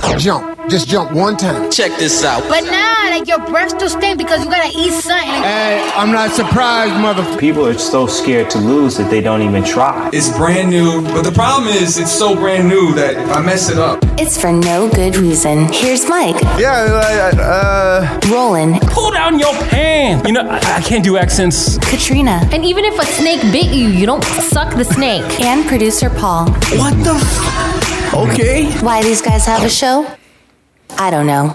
Jump. Just jump one time. Check this out. But nah, like your breath still stink because you gotta eat something. Hey, I'm not surprised, motherfucker. People are so scared to lose that they don't even try. It's brand new, but the problem is it's so brand new that if I mess it up. It's for no good reason. Here's Mike. Roland. Pull down your pants. You know, I can't do accents. Katrina. And even if a snake bit you, you don't suck the snake. And producer Paul. What the Okay. Why these guys have a show? I don't know.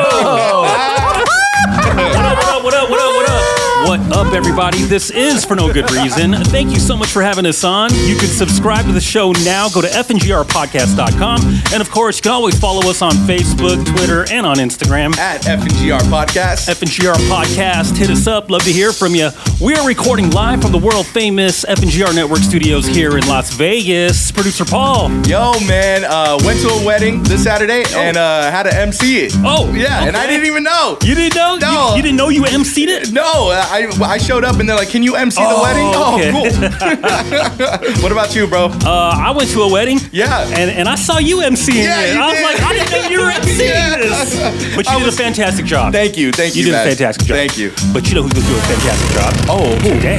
What up, everybody? This is For No Good Reason. Thank you so much for having us on. You can subscribe to the show now. Go to fngrpodcast.com. And, of course, you can always follow us on Facebook, Twitter, and on Instagram. At FNGR Podcast. FNGR Podcast. Hit us up. Love to hear from you. We are recording live from the world-famous FNGR Network studios here in Las Vegas. Producer Paul. Yo, man. Went to a wedding this Saturday and had to MC it. Oh, yeah. okay. And I didn't even know. You didn't know? No. You didn't know you MC'd it? No. I showed up and they're like, can you MC the wedding? Okay. Oh, cool. What about you, bro? I went to a wedding. Yeah. And I saw you MCing it. You I was did. like, I didn't know you were MCing this. But you did a fantastic job. Thank you. You did a fantastic job. Thank you. But you know who's going to do a fantastic job? Oh,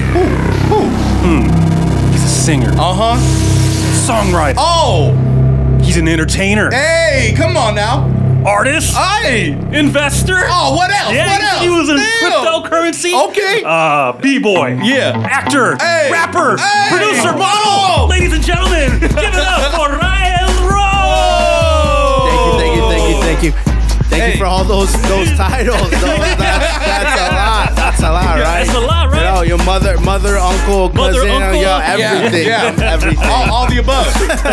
Who? He's a singer. Uh-huh. Songwriter. Oh. He's an entertainer. Hey, come on now. Artist. Hey. Investor. Oh, what else? Yeah, What else? he was in Damn. cryptocurrency. Okay. B-boy. Yeah. Actor. Hey. Rapper. Hey. Producer. Whoa. Model. Ladies and gentlemen, give it up for Ryan Rowe. Thank you. Thank you for all those titles. That's a lot, right? That's a lot, right? You know, your mother, uncle, cousin, everything. Yeah. Everything. All the above.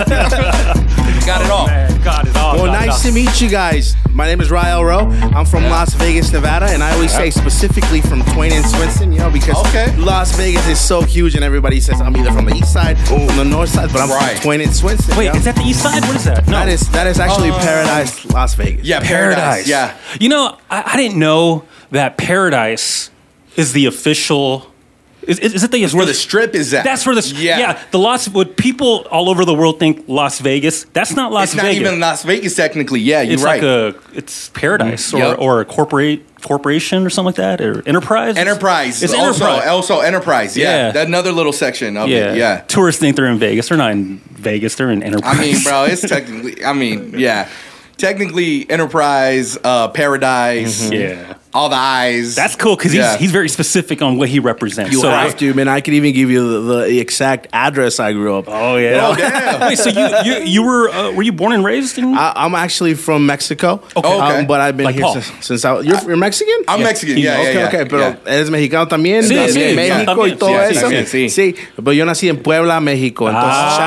Got it all. Man, got it all. Well, nice to meet you guys. My name is Rael Rowe. I'm from Las Vegas, Nevada, and I always say specifically from Twain and Swenson, because Las Vegas is so huge, and everybody says I'm either from the east side or from the north side, but I'm from Twain and Swenson. Wait, is that the east side? What is that? No. That is actually Paradise, Las Vegas. Yeah, Paradise. Yeah. You know, I didn't know that Paradise is the official. Is it the? It's where the strip is at. That's where the what people all over the world think Las Vegas. That's not Las Vegas. It's not even Las Vegas technically. Yeah, you're right. It's Paradise or a corporation or something like that, or Enterprise. Enterprise. It's Enterprise. Also Enterprise. Yeah. That's another little section of it. Yeah. Tourists think they're in Vegas. They're not in Vegas. They're in Enterprise. I mean, bro, it's technically. Technically, Enterprise, Paradise, all the eyes. That's cool because he's very specific on what he represents. You have to, man. I could even give you the exact address I grew up. Oh yeah. Oh damn. Wait, so you were you born and raised in? I'm actually from Mexico. Okay. But I've been Like here Paul. since you're Mexican. I'm Mexican. Yeah. Okay, pero eres mexicano también. Sí, También sí, México también, y todo sí, eso. sí. Sí, pero yo nací en Puebla, México. Entonces,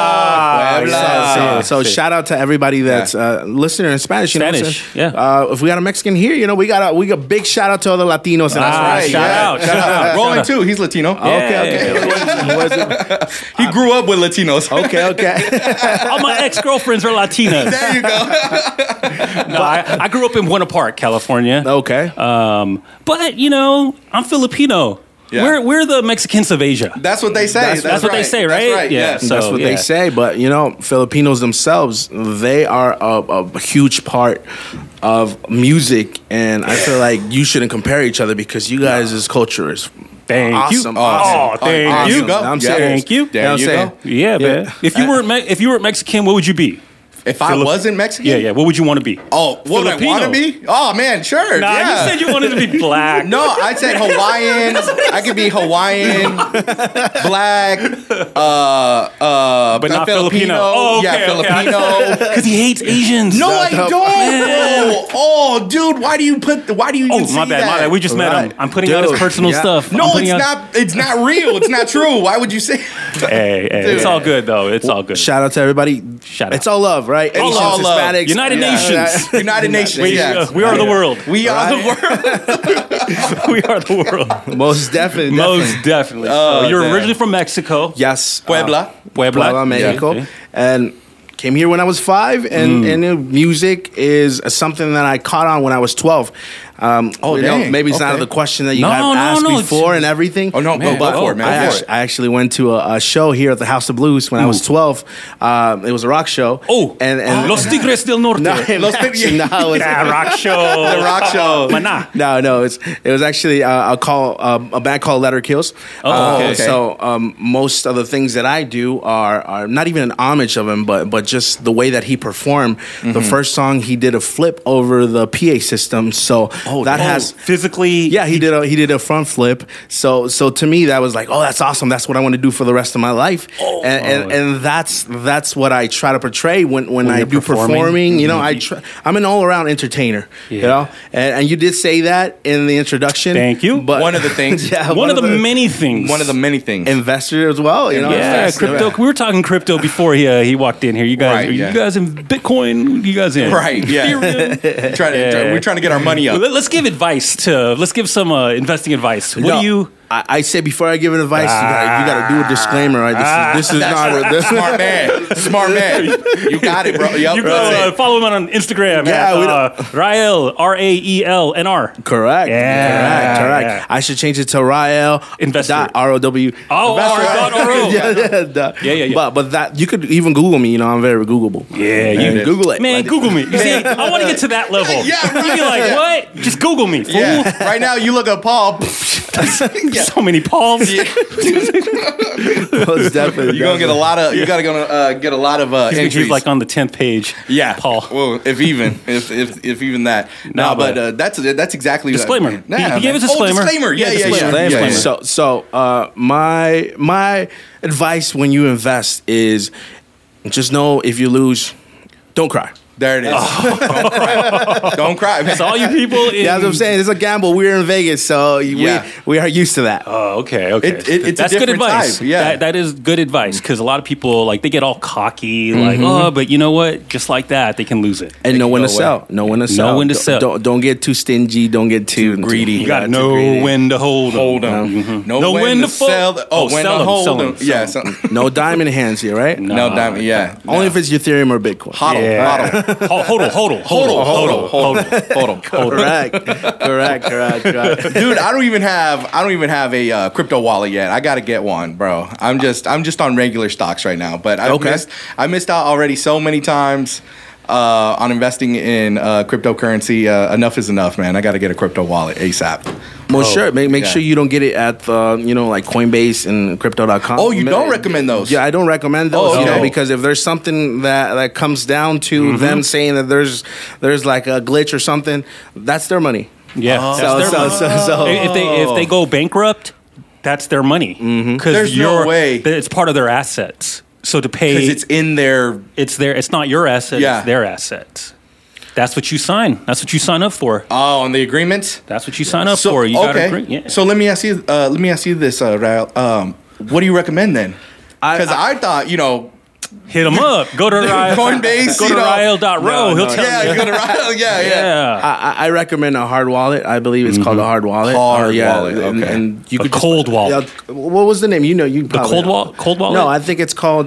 Puebla. So shout out to everybody that's listening in Spanish. You know what I'm saying? If we got a Mexican here, we got big shout out to all the Latinos. And that's right. Shout out. Roland too. He's Latino. Okay. He grew up with Latinos. Okay. All my ex-girlfriends are Latinas. There you go. No, I grew up in Buena Park, California. Okay. But I'm Filipino. Yeah. We're the Mexicans of Asia. That's what they say. That's what they say, right? That's right. Yeah. That's what they say. But Filipinos themselves, they are a huge part of music, and I feel like you shouldn't compare each other because you guys' culture is awesome. Oh, thank you. I'm serious. Thank you. There you go. Yeah, man. If you weren't Mexican, what would you be? If I wasn't Mexican? Yeah. What would you want to be? Oh, what would I want to be? Oh, man, sure. Nah, you said you wanted to be black. No, I said Hawaiian. I could be Hawaiian, black, but not Filipino. Oh, okay, Filipino. Because he hates Asians. No, I don't, bro. Oh, dude, why do you even say that? My bad. We just met him. I'm putting out his personal stuff. No, it's not. It's not real. It's not true. Why would you say? Hey, it's all good though. It's all good. Shout out to everybody. It's all love, right? All Asians, love. Hispanics, United Nations. United Nations. We are the world. We are the world. We are the world. Most definitely. Most definitely. So you're originally from Mexico. Yes. Puebla, Mexico. Yeah. And came here when I was 5, and music is something that I caught on when I was 12. dang. Maybe it's not Okay. the question that you have asked before and everything. Oh, no, but go for it, man. Go for it. I actually went to a show here at the House of Blues when I was 12. It was a rock show. Oh, and Los Tigres del Norte. No, it was actually, no, it was rock show. The rock show. Maná. No, it was actually a band called Letter Kills. Okay. So most of the things that I do are not even an homage of him, but just the way that he performed. The first song he did a flip over the PA system, so that has physically. Yeah, he did a front flip. So to me that was like, oh, that's awesome. That's what I want to do for the rest of my life. And that's what I try to portray when I do performing. You know, I'm an all around entertainer. Yeah. You know, and you did say that in the introduction. Thank you. But One of the things. one of the many things. One of the many things. Investor as well. You know, Yeah, crypto. We were talking crypto before he walked in here. You guys, Right, yeah. you guys in Bitcoin? You guys in? Right, yeah. Ethereum? We're trying to get our money up. Let's give advice let's give some investing advice. What do you? I say before I give an advice, you got to do a disclaimer. Right? This is not Smart man. You got it, bro. Yep, You that's go follow him on Instagram. Yeah, at, Rael Raelnr. Correct. Yeah. Correct. Yeah. I should change it to Rael Investor. ROW. Oh, R.O. Yeah. But that you could even Google me. You know, I'm very Googleable. Yeah, you Google it, man. Google me. You see, I want to get to that level. Yeah, right. You'd be like, what? Just Google me, fool. Yeah. Right now, you look at Paul. So many Pauls. Most definitely. You're gonna get a lot of. You gotta get a lot of entries. He's like on the 10th page. Yeah, Paul. Well, if even that. No, but that's exactly disclaimer. That. He gave us a disclaimer. Disclaimer. Yeah. Disclaimer. So my advice when you invest is just know if you lose, don't cry. There it is. Don't cry, man. So all you people in... Yeah, that's what I'm saying. It's a gamble. We're in Vegas, so we are used to that. Oh, okay. It's that's a good different advice. type, yeah. That is good advice because a lot of people, like, they get all cocky, like, oh, but you know what? Just like that, they can lose it. And know when to sell. Know when to sell. Don't get too stingy. Don't get too greedy. You got to know when to hold them. Know when to sell. When to hold them. Yeah. No diamond hands here, right? No diamond. Yeah. Only if it's Ethereum or Bitcoin. Hodl. Hodl. Correct. Dude, I don't even have a crypto wallet yet. I got to get one, bro. I'm just on regular stocks right now, but I missed out already so many times on investing in cryptocurrency. Enough is enough, man. I got to get a crypto wallet ASAP. Well, sure. Make sure you don't get it at like Coinbase and Crypto.com. Oh, you don't recommend those? Yeah, I don't recommend those. Oh, okay. Because if there's something that comes down to them saying that there's like a glitch or something, that's their money. Yeah. So if they go bankrupt, that's their money. Because there's no way it's part of their assets. So to pay, because it's in their, it's not your asset. Yeah. It's their assets. That's what you sign. That's what you sign up for. Oh, on the agreements? That's what you sign up for. You gotta agree. Yeah. So let me ask you this, Rael. What do you recommend then? Because I thought, hit him up. Go to Coinbase. Go to Rael.ro. He'll tell you. Yeah, go to Rael. Yeah. I recommend a hard wallet. I believe it's called a hard wallet. Hard wallet. Okay. And you could cold wallet. What was the name? You the cold wallet. Cold wallet. No, I think it's called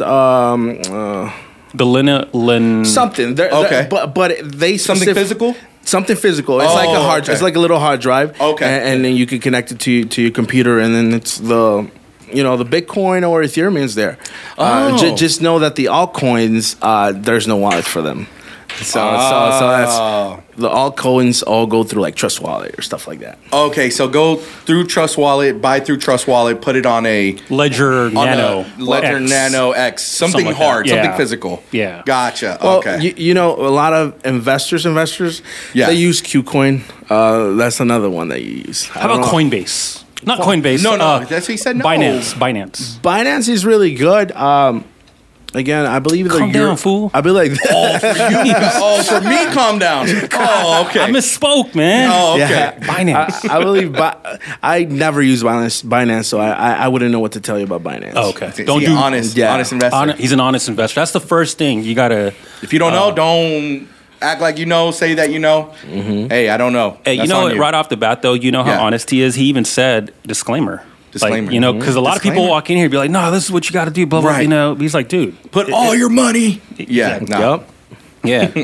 the Lin something. Okay, but they something physical. Something physical. It's like a hard. Okay. It's like a little hard drive. Okay, and then you can connect it to your computer, and then it's the Bitcoin or Ethereum is there. Just know that the altcoins, there's no wallet for them. So that's the altcoins all go through like Trust Wallet or stuff like that. Okay, so go through Trust Wallet, buy through Trust Wallet, put it on a Ledger Nano X, something like hard, that. something physical. Yeah, gotcha. Well, okay, a lot of investors, they use KuCoin. That's another one that you use. How about Coinbase? Not Coinbase. No, that's what he said. No. Binance is really good. Again, I believe calm down, fool. I be like, for me, calm down. Oh, okay. I misspoke, man. Oh, okay. Yeah. Binance. I believe. I never use Binance, so I wouldn't know what to tell you about Binance. Oh, okay. Don't do honest investor. He's an honest investor. That's the first thing you gotta. If you don't know, don't act like you know. Say that you know. Mm-hmm. Hey, I don't know. Hey, That's right off the bat, though, you know how honest he is. He even said disclaimer. Like, because a lot of people walk in here and be like, no, this is what you got to do, blah, blah, He's like, dude. Put all your money. Yeah. Yup. Yeah.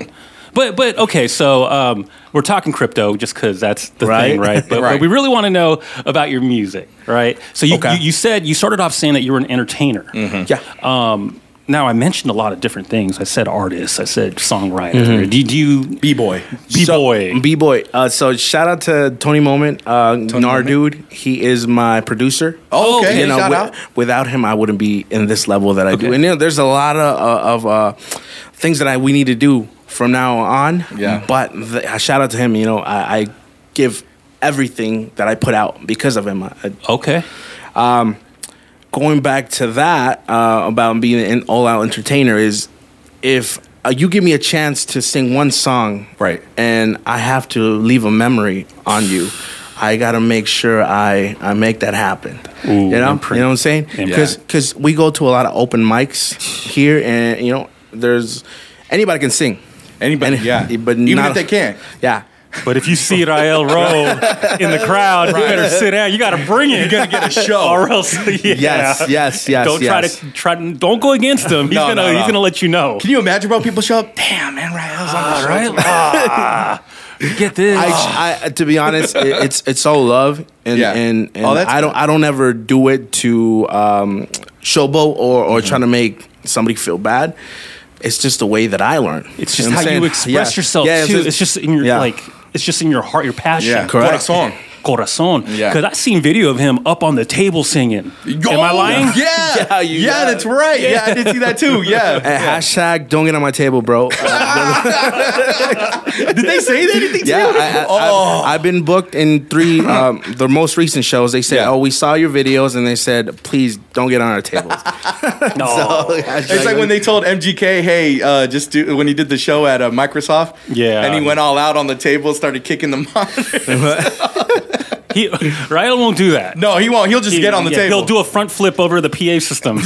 But okay, so we're talking crypto just because that's the thing, right? But we really want to know about your music, right? So you said you started off saying that you were an entertainer. Mm-hmm. Yeah. Now I mentioned a lot of different things. I said artist. I said songwriter. Mm-hmm. Do you B-boy? B-boy. So shout out to Tony Moment, Dude. He is my producer. Oh, okay. Shout out. Without him, I wouldn't be in this level that I do. And there's a lot of things that we need to do from now on. Yeah. But shout out to him. I give everything that I put out because of him. Okay. Going back to that about being an all-out entertainer is if you give me a chance to sing one song, right, and I have to leave a memory on you, I got to make sure I make that happen. Ooh, you know what I'm saying? Because we go to a lot of open mics here, and there's anybody can sing. Anybody, but even if they can't, But if you see Rael Rowe in the crowd, you better sit down. You got to bring it. You're gonna get a show, or else, yes. Don't go against him. He's gonna let you know. Can you imagine, bro? People show up. Damn, man, Rael's on the show. Right? Get this. I to be honest, it's all love, and I don't ever do it to showboat or trying to make somebody feel bad. It's just the way that I learn. It's just how you express yourself too. It's just in your it's just in your heart, your passion. Yeah, correct. Corazon. Because I seen video of him up on the table singing. Am I lying? Yeah, that's right. Yeah, I did see that too. Yeah. Hashtag don't get on my table, bro. Did they say anything to you? I've been booked in 3 the most recent shows. They said, we saw your videos, and they said, please don't get on our tables. No. It's like when they told MGK, hey, just do, when he did the show at Microsoft. Yeah. And he went all out on the table, started kicking the monitors. Rael won't do that. No, he won't. He'll just get on the table. He'll do a front flip over the PA system.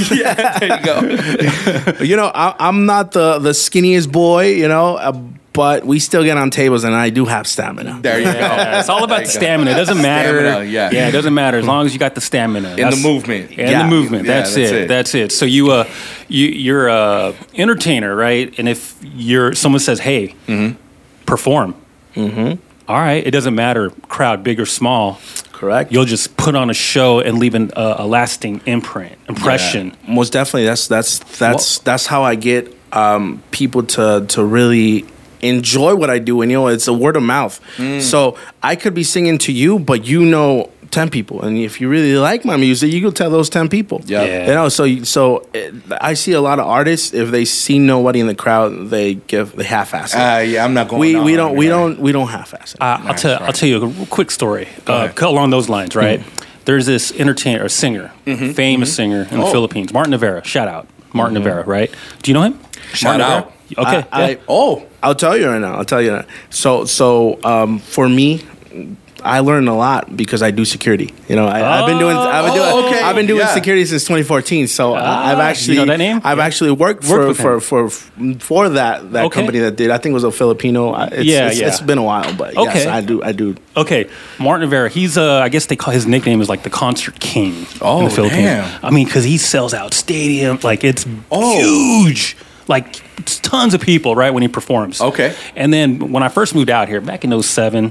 There you go. I'm not the skinniest boy, but we still get on tables, and I do have stamina. There you go. It's all about stamina. It doesn't matter. Stamina, it doesn't matter as long as you got the stamina. In the movement. The movement. That's it. So you're a entertainer, right? And if someone says, hey, perform. Mm-hmm. All right, it doesn't matter, crowd big or small. Correct. You'll just put on a show and leave a lasting impression. Yeah, most definitely. That's how I get people to really enjoy what I do, and it's a word of mouth. So I could be singing to you, but 10 people, and if you really like my music, you go tell those 10 people. So I see a lot of artists, if they see nobody in the crowd, they half-ass it. I'm not going. We don't half-ass it. I'll tell you a quick story along those lines. Right, there's this entertainer, a singer, famous singer in the Philippines, Martin Rivera. Shout out, Martin Rivera. Right? Do you know him? Shout out. Okay. I'll tell you right now. So for me, I learned a lot because I do security. I've been doing security since 2014. So I've actually, you know that name? I've actually worked for that company that did. I think it was a Filipino. It's been a while, but yes, I do. Okay, Martin Rivera. He's I guess they call his nickname is like the Concert King in the Philippines. Damn. I mean, because he sells out stadiums, like it's huge. Like tons of people, right, when he performs. Okay. And then when I first moved out here back in 2007,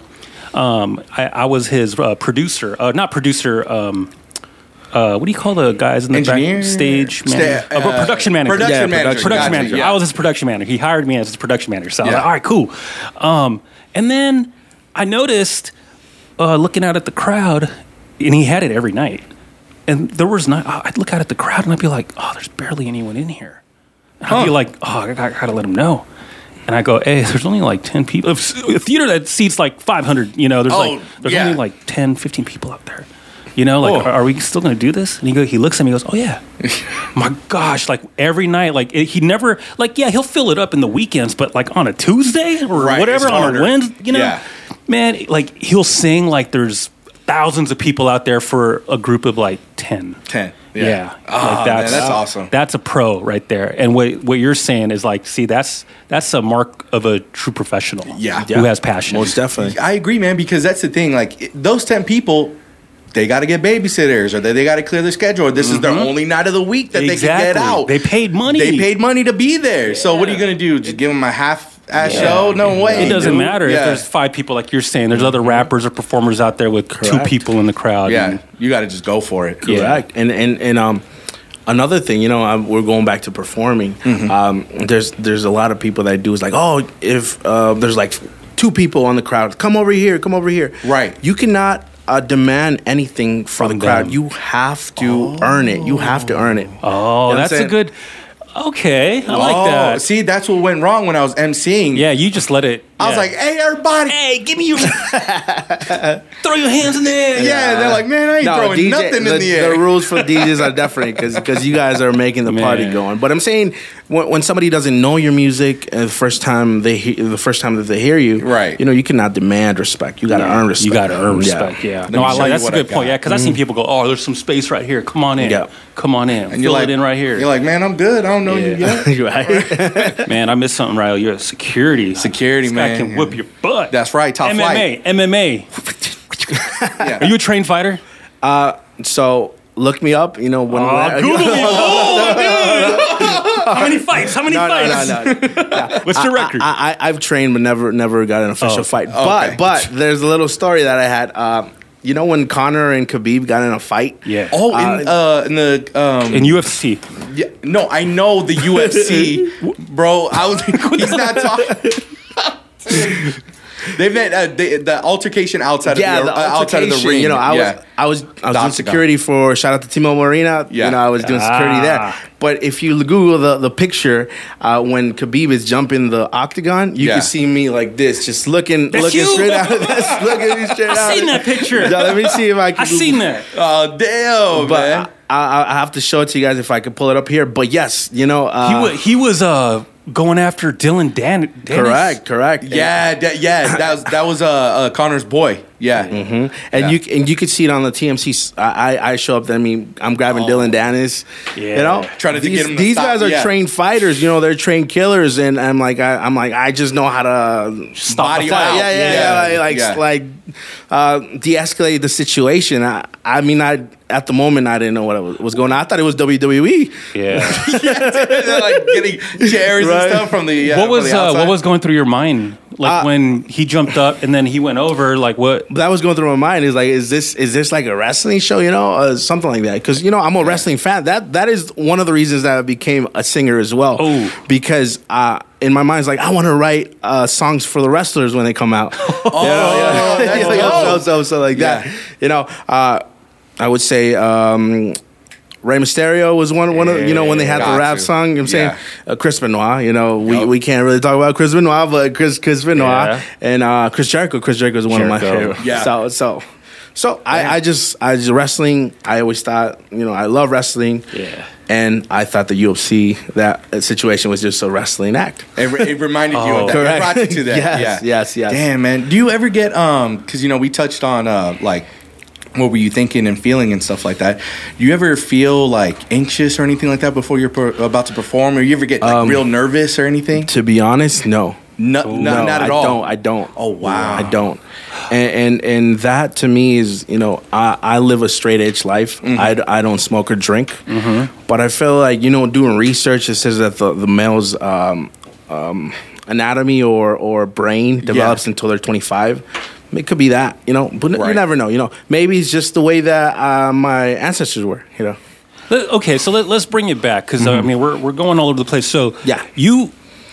I was his producer. Not producer. What do you call the guys in the backstage? Production manager. Production manager. I was his production manager. He hired me as his production manager. So I was like, all right, cool. And then I noticed, looking out at the crowd, and he had it every night. And there was not. I'd look out at the crowd and I'd be like, oh, there's barely anyone in here. I'd be like, I gotta let him know. And I go, hey, there's only like 10 people. A theater that seats like 500, there's only like 10, 15 people out there. Are we still going to do this? And he looks at me and goes, oh, yeah. My gosh, like every night, like he never, like, he'll fill it up in the weekends, but like on a Tuesday or whatever, on a Wednesday, man, like he'll sing like there's thousands of people out there for a group of like 10. Yeah. That's awesome. That's a pro right there. And what you're saying is like, see, that's a mark of a true professional. Who has passion. Most definitely. I agree, man, because that's the thing. Like those 10 people, they got to get babysitters, or they got to clear their schedule. Or this is their only night of the week that they can get out. They paid money. They paid money to be there. So what are you going to do? Just give them a half ass show. No way. It doesn't dude. matter if there's 5 people, like you're saying. There's other rappers or performers out there with 2 people in the crowd. Yeah, and you got to just go for it. Correct. And another thing, we're going back to performing. There's a lot of people that do is like, oh, if there's like 2 people on the crowd, come over here. Right. You cannot demand anything from the crowd. You have to earn it. You have to earn it. Oh, You know that's a good. Okay, I like that. See, that's what went wrong when I was emceeing. Yeah, you just let it. I was like, hey, everybody. Hey, give me your. Throw your hands in there. Yeah, they're like, man, I ain't throwing nothing in the air. The rules for DJs are different because you guys are making the party going. But I'm saying when somebody doesn't know your music the first time that they hear you, right? You cannot demand respect. You got to earn respect. You got to earn respect. Yeah. No, I like that's a good point. Yeah, because I've seen people go, oh, there's some space right here. Come on in. Yeah. Come on in. And fill it in right here. You're like, man, I'm good. I don't know you yet. You're right. Man, I missed something, Ryle. You're a security. Security, this man. guy can whip your butt. That's right. Top flight. MMA. Are you a trained fighter? So look me up. Google me. How many fights? No. What's your record? I've trained but never got an official fight. But there's a little story that I had. When Conor and Khabib got in a fight? Yeah. Oh, in UFC. Yeah, no, I know the UFC, bro. He's not talking. They've had the altercation outside of the ring. I was doing security for, shout out to Timo Marina. I was doing security there. But if you Google the picture when Khabib is jumping the octagon, you can see me like this, just looking straight out. Looking me straight out. I've seen that picture. Let me see if I can. I've seen that. Oh damn, man! I have to show it to you guys if I can pull it up here. But yes, he was going after Dylan Dennis. Correct. Yeah. That was Connor's boy. Yeah. Mm-hmm. And you could see it on the TMC. I show up. I'm grabbing Dylan Dennis. Yeah. Trying to get him. These guys are trained fighters. They're trained killers, and I'm like, I just know how to stop body out. De-escalate the situation. At the moment, I didn't know what was going on. I thought it was WWE. Yeah. They're like getting chairs and stuff from the. What was going through your mind, when he jumped up and then he went over? Like what? That was going through my mind. Is like, is this like a wrestling show? Something like that. Because I'm a wrestling fan. That is one of the reasons that I became a singer as well. Oh. Because in my mind, it's like I want to write songs for the wrestlers when they come out. So like that. I would say Rey Mysterio was one of when they had the rap song. You know what I'm saying? Chris Benoit. We can't really talk about Chris Benoit, but Chris Benoit and Chris Jericho. Chris Jericho is one of my favorites. Yeah. So I just wrestling. I always thought I love wrestling. Yeah. And I thought the UFC that situation was just a wrestling act. It reminded you of that. Correct. It brought you to that. Yes. Damn, man. Do you ever get because we touched on what were you thinking and feeling and stuff like that? Do you ever feel like anxious or anything like that before you're about to perform? Or you ever get real nervous or anything? To be honest, no. Not at all. I don't. Oh wow. I don't. And that to me is I live a straight edge life. Mm-hmm. I don't smoke or drink. Mm-hmm. But I feel like doing research, it says that the male's anatomy or brain develops until they're 25. It could be that, but you never know. Maybe it's just the way that my ancestors were, Okay, so let's bring it back because we're going all over the place. So yeah, you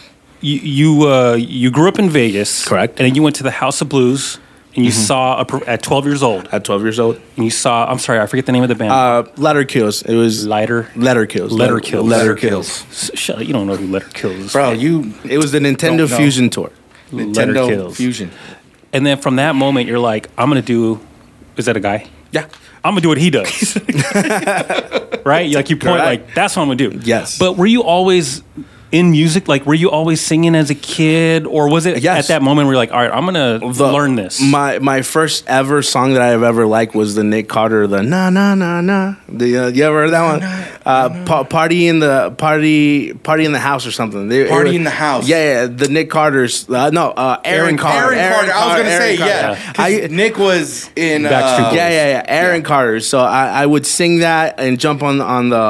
grew up in Vegas, correct? And then you went to the House of Blues, and you saw at 12 years old. At 12 years old, and you saw. I'm sorry, I forget the name of the band. Letter Kills. It was Letter Kills. Letter Kills. Letter Kills. Shut up, you don't know who Letter Kills is, bro. It was the Nintendo Fusion tour. Nintendo Fusion. And then from that moment, you're like, I'm going to do... Is that a guy? Yeah. I'm going to do what he does. Right? You point like, that's what I'm going to do. Yes. But were you always in music? Like, were you always singing as a kid? Or was it at that moment where you're like, all right, I'm going to learn this? My first ever song that I've ever liked was the Nick Carter, the Na Na Na Na. You ever heard that one? Party in the house or something. Party in the house. Yeah, the Nick Carter's. Aaron Carter. Aaron Carter. I was going to say, yeah. Nick was in... Aaron Carter. So I would sing that and jump on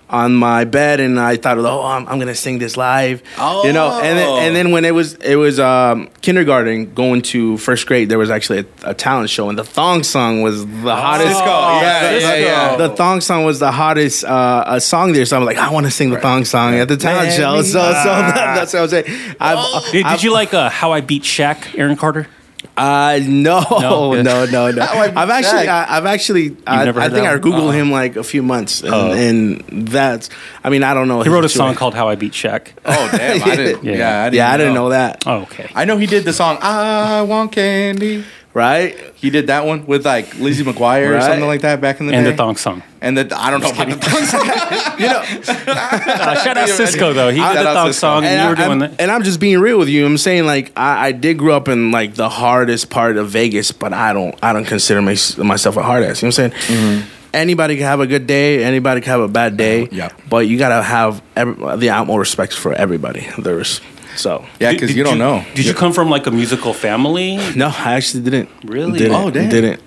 on my bed, and I thought, I'm gonna sing this live. You know, and then when it was kindergarten going to first grade, there was actually a talent show, and the thong song was the hottest. The thong song was the hottest song there. So I'm like, I want to sing the thong song at the talent show. So that's what I was saying. Did you like How I Beat Shaq, Aaron Carter? No. I've actually, I think I Googled him like a few months, and that's, I mean, I don't know. He wrote a song called How I Beat Shaq. Oh, damn. I didn't. I didn't know that. Oh, okay. I know he did the song I Want Candy. Right? He did that one with like Lizzie McGuire or something like that back in the day. And the thong song. And I don't know about the thong song. Shout out Cisco though. He did the thong song, and you were doing that. And I'm just being real with you. I'm saying like I did grow up in like the hardest part of Vegas, but I don't consider myself a hard ass. You know what I'm saying? Mm-hmm. Anybody can have a good day. Anybody can have a bad day. Yeah. But you gotta have the utmost respect for everybody. So yeah, because you don't know. Did you come from like a musical family? No, I actually didn't. Really? Didn't. Didn't.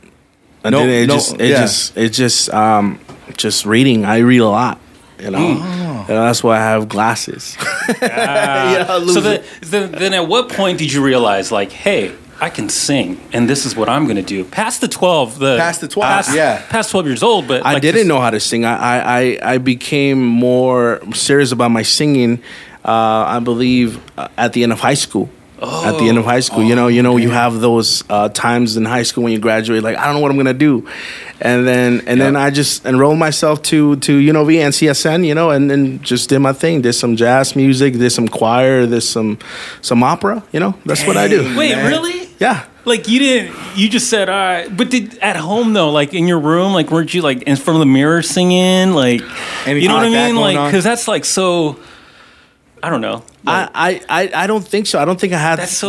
Just reading. I read a lot. You know, and that's why I have glasses. So then, at what point did you realize, like, hey, I can sing, and this is what I'm going to do? Past the 12, past 12 years old, but I didn't know how to sing. I became more serious about my singing. I believe at the end of high school. At the end of high school, you you have those times in high school when you graduate, like I don't know what I'm gonna do, and then I just enrolled myself to UNLV and CSN, and then just did my thing. Did some jazz music, did some choir, did some opera. That's what I do. Wait, really? Yeah. Like you just said, all right, but did at home though, like in your room, like weren't you like in front of the mirror singing, like you know what I mean, like because that's like so. I don't know. Like, I don't think so. I don't think I had that's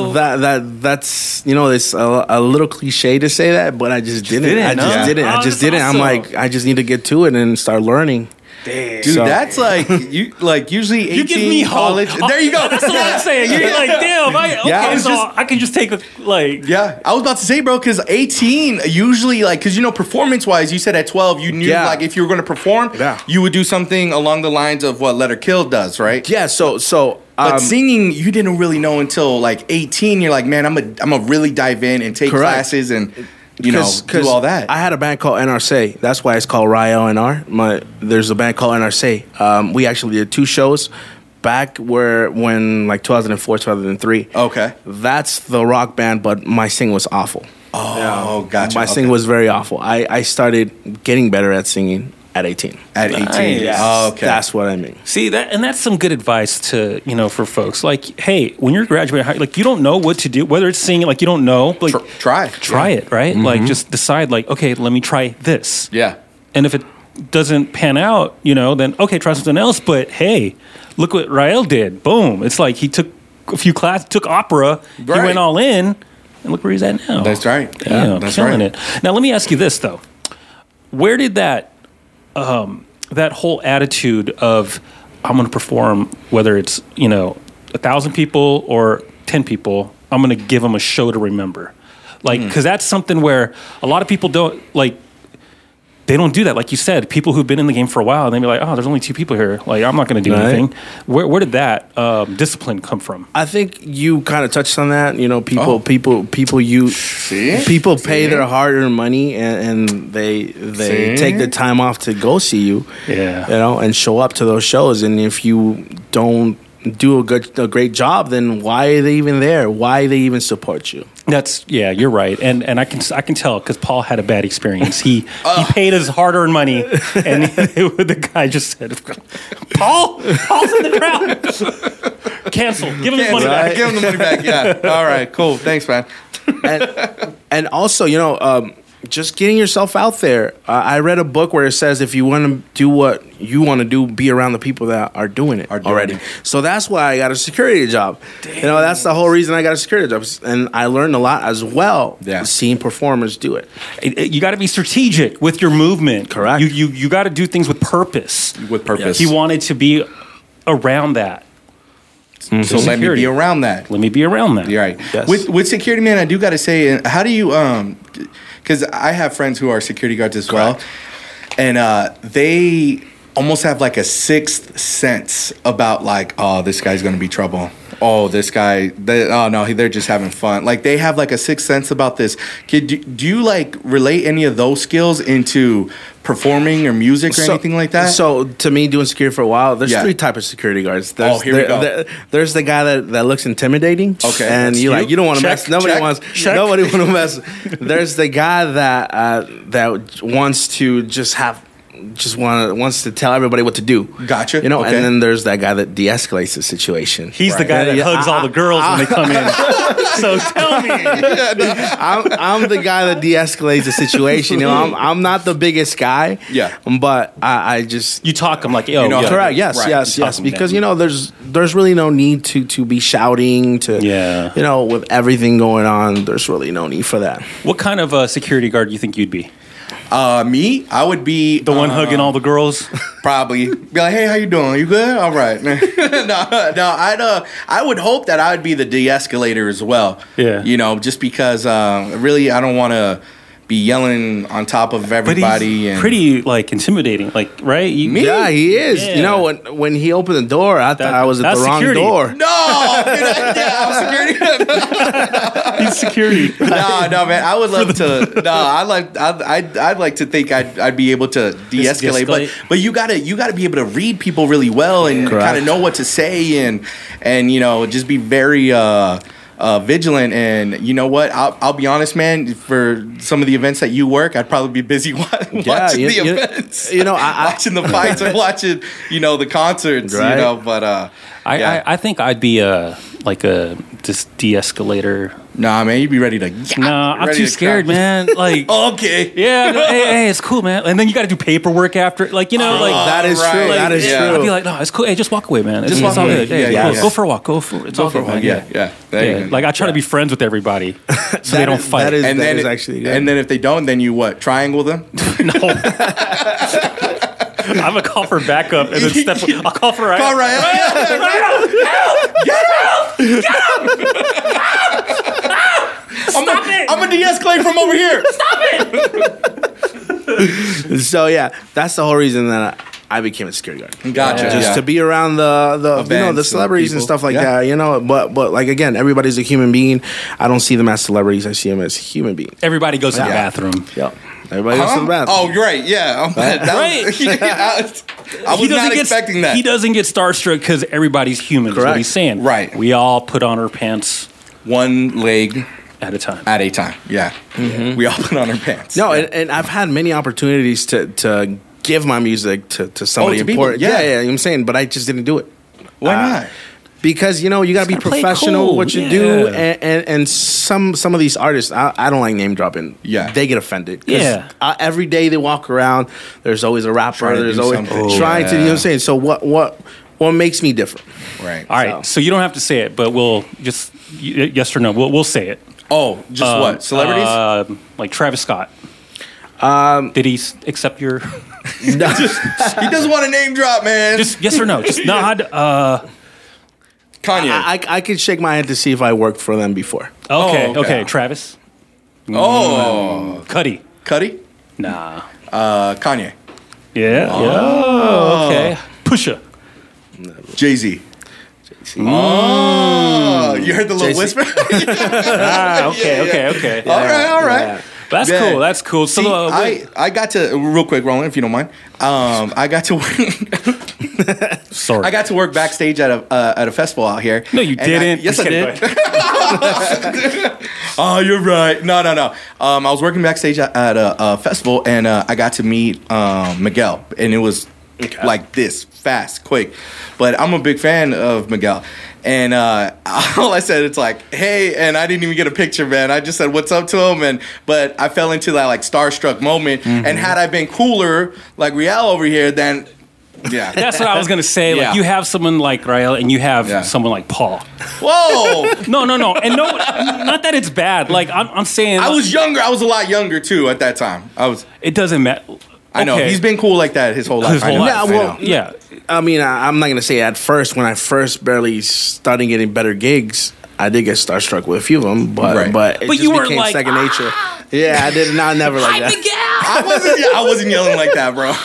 it's a little cliche to say that, but I just didn't. I just didn't. I'm like, I just need to get to it and start learning. Damn. Dude, that's like you usually 18 you give me college. There you go. That's what I'm saying. You're like, damn. I can just take Yeah, I was about to say, bro, because 18 usually because performance wise, you said at 12 you knew like if you were going to perform, you would do something along the lines of what Letter Kill does, right? Yeah. So. But singing, you didn't really know until like 18. You're like, man, I'm gonna really dive in and take classes and. Do all that. I had a band called NRC. That's why it's called Rael NR. There's a band called NRC. We actually did 2 shows back when like 2004, 2003. Okay. That's the rock band, but my singing was awful. Oh, gotcha. My singing was very awful. I started getting better at singing at 18. At 18. Nice. Yeah. Oh, okay. That's what I mean. See that's some good advice to for folks. Like, hey, when you're graduating, like you don't know what to do, whether it's singing, like you don't know, like try it, right? Mm-hmm. Like just decide, like, okay, let me try this. Yeah. And if it doesn't pan out, then okay, try something else. But hey, look what Rael did. Boom! It's like he took a few classes, took opera, he went all in, and look where he's at now. That's right. Yeah, that's killing it. Now let me ask you this though: where did that whole attitude of I'm going to perform, whether it's 1,000 people or 10 people, I'm going to give them a show to remember, like because that's something where a lot of people don't like. They don't do that, like you said. People who've been in the game for a while, they'd be like, "Oh, there's only 2 people here. Like, I'm not going to do anything." Where did that discipline come from? I think you kind of touched on that. People pay their hard-earned money and they take the time off to go see you. Yeah, and show up to those shows. And if you don't do a great job, then why are they even there? Why they even support you? You're right, and I can tell because Paul had a bad experience. He paid his hard-earned money, and the guy just said, "Paul's in the crowd. Cancel. Give him his money back. Give him the money back." Yeah. All right. Cool. Thanks, man. And also, just getting yourself out there. I read a book where it says if you want to do what you want to do, be around the people that are doing it already. So that's why I got a security job. Damn. That's the whole reason I got a security job. And I learned a lot as well seeing performers do it. You got to be strategic with your movement. Correct. You got to do things with purpose. With purpose. He wanted to be around that. So let me be around that. Let me be around that. You're right. Yes. With security, man, I do got to say, how do you because I have friends who are security guards as well, and they almost have like a sixth sense about like, oh, this guy's gonna be trouble. Oh, this guy, they're just having fun. Like they have like a sixth sense about this kid. Do you like relate any of those skills into performing or music or anything like that? So to me, doing security for a while, there's three types of security guards. Here we go. There's the guy that looks intimidating. Okay, and you don't want to mess. Nobody wants to mess. There's the guy that wants to wants to tell everybody what to do. Gotcha. And then there's that guy that de-escalates the situation. He's the guy that hugs all the girls when they come in. So tell me. I'm the guy that de-escalates the situation. I'm not the biggest guy. Yeah. But I just... You talk him like, yo. Correct. Yes, right. yes. Because, there's really no need to be shouting with everything going on. There's really no need for that. What kind of security guard do you think you'd be? Me, I would be the one hugging all the girls. Probably be like, "Hey, how you doing? You good? All right." No, I would hope that I would be the de-escalator as well. Yeah, just because really, I don't want to be yelling on top of everybody. But he's pretty like intimidating, like right? Yeah, he is. Yeah. When he opened the door, I thought I was at the wrong door. No, I'm security. He's security. No, man. I would love to. No, I'd like to think I'd be able to de-escalate, but you gotta be able to read people really well and kind of know what to say and just be very vigilant. And you know what? I'll be honest, man. For some of the events that you work, I'd probably be busy watching the events. Watching the fights or watching the concerts. Right. But I think I'd be just de-escalator. Nah, man, you'd be ready to. I'm too scared, man. Like, okay, yeah, hey, it's cool, man. And then you got to do paperwork after, that is true. Like, that is true. I'd be like, no, it's cool. Hey, just walk away, man. It's walk all away. good. Hey, Yeah. Go for a walk. It's all good, man. Yeah. There you go. Like I try to be friends with everybody, so they don't fight. That is actually good. And then if they don't, then you what? Triangle them? No. I'm gonna call for backup and then step. I'll call for Ryan. Call Ryan. Get out! Stop it! I'm gonna de-escalate from over here. Stop it! So that's the whole reason that I became a security guard. Gotcha. Just to be around the the celebrities and stuff like that. But like again, everybody's a human being. I don't see them as celebrities. I see them as human beings. Everybody goes to the bathroom. Yep. Everybody goes to the bathroom. Oh, you're right. Yeah. I was not expecting that. He doesn't get starstruck because everybody's human. Correct. Is what he's saying. Right. We all put on our pants one leg at a time. Yeah. Mm-hmm. We all put on our pants. No, and I've had many opportunities to give my music to somebody important. Yeah, you know what I'm saying, but I just didn't do it. Why not? Because you got to be professional what you do, and some of these artists, I don't like name dropping. Yeah, they get offended. Yeah, every day they walk around, there's always a rapper. There's always trying to. You know what I'm saying? So what makes me different? Right. All right. So you don't have to say it, but we'll just yes or no. We'll say it. Oh, just what celebrities? Like Travis Scott. Did he accept your? No. He doesn't want to name drop, man. Just yes or no. Just no. Kanye. I could shake my head to see if I worked for them before. Okay. Travis. Cuddy. Nah. Kanye. Yeah. Oh. Okay. Pusha. Jay-Z. Oh, you heard the little whisper? Okay. All right. That's cool. That's cool. So see, I got to real quick, Roland, if you don't mind. I got to work. Sorry, I got to work backstage at a festival out here. No, you didn't. Yes, I did. Oh, you're right. No. I was working backstage at a festival, and I got to meet Miguel, and it was like this fast, quick. But I'm a big fan of Miguel. And all I said, it's like, hey, and I didn't even get a picture, man. I just said, what's up to him? But I fell into that like starstruck moment. Mm-hmm. And had I been cooler, like Riel over here, then yeah. That's what I was going to say. Like you have someone like Riel and you have someone like Paul. Whoa. No. And no, not that it's bad. Like I'm saying. I was younger. I was a lot younger too at that time. It doesn't matter. I know. He's been cool like that his whole life. Yeah. I mean, I'm not going to say at first, when I first barely started getting better gigs, I did get starstruck with a few of them, but it just you weren't became like, second nature. Yeah, I did not never like that. I wasn't yelling like that, bro.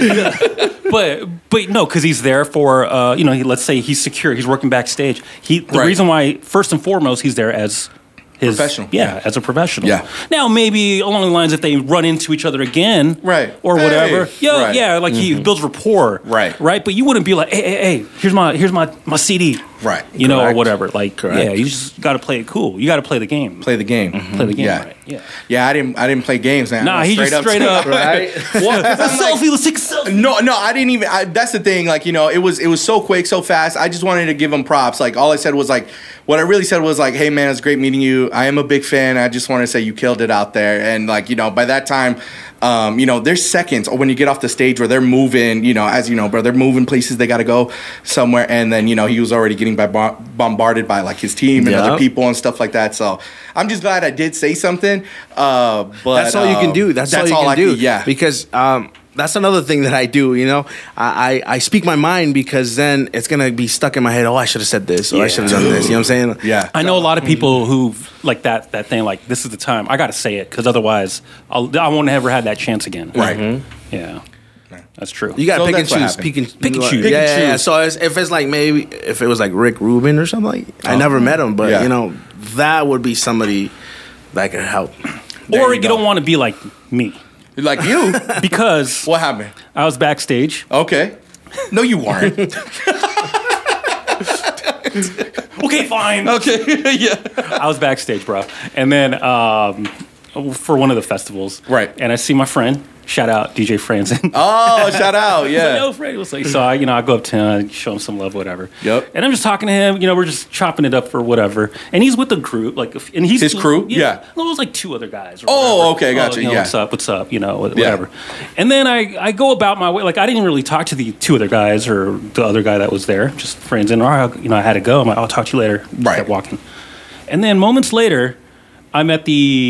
But no, because he's there for let's say he's secure, he's working backstage. The Right. reason why, first and foremost, he's there as his Professional. Yeah, as a professional. Yeah. Now maybe along the lines if they run into each other again, Right. or Hey. whatever. Right. Yeah, like he builds rapport. Right. Right. But you wouldn't be like, hey, here's my CD. Right. You know, or Correct. whatever. Like, Correct. yeah, you just got to play it cool. You got to play the game. Play the game. Play the game. Yeah. Right. Yeah. Yeah, I didn't play games, man. Nah, he just straight up. Right? Well, 'cause I'm like- Selfie. Let's take a selfie. No, I didn't even. That's the thing. Like, it was so quick, so fast. I just wanted to give him props. Like, all I said was like, what I really said was like, hey man, it's great meeting you. I am a big fan. I just want to say you killed it out there. And like, by that time, there's seconds when you get off the stage where they're moving. As you know, bro, they're moving places. They got to go somewhere. And then he was already getting bombarded by like his team and other people and stuff like that. So I'm just glad I did say something. But That's all you can do. That's all you can do. Yeah, Because that's another thing that I do. I speak my mind because then it's gonna be stuck in my head. Oh, I should have said this. Or I should have done this. You know what I'm saying? yeah. I know a lot of people who like that thing. Like, this is the time I got to say it because otherwise I won't ever have that chance again. Right. Yeah, that's true. You gotta So pick and that's what choose. happened. Pick and choose. Yeah. So if it's like maybe if it was like Rick Rubin or something, I never met him, but Yeah. that would be somebody that could help. Or you you go. don't want to be like me Like you. because What happened? I was backstage. Okay. No, you weren't. Okay, fine. Okay. Yeah. I was backstage, bro, and then for one of the festivals, Right. And I see my friend. Shout out DJ Franzen. Oh, shout out. Yeah. Yo, Fred was like, so I go up to him, show him some love, whatever. Yep. And I'm just talking to him. We're just chopping it up for whatever. And he's with the group, and he's His crew? Yeah. No, it was like two other guys. Or Oh, whatever. okay, gotcha, yeah. What's up? Whatever. And then I go about my way. Like, I didn't really talk to the two other guys or the other guy that was there. Just friends. And I had to go. I'm like, I'll talk to you later. Just Right. kept walking. And then moments later, I'm at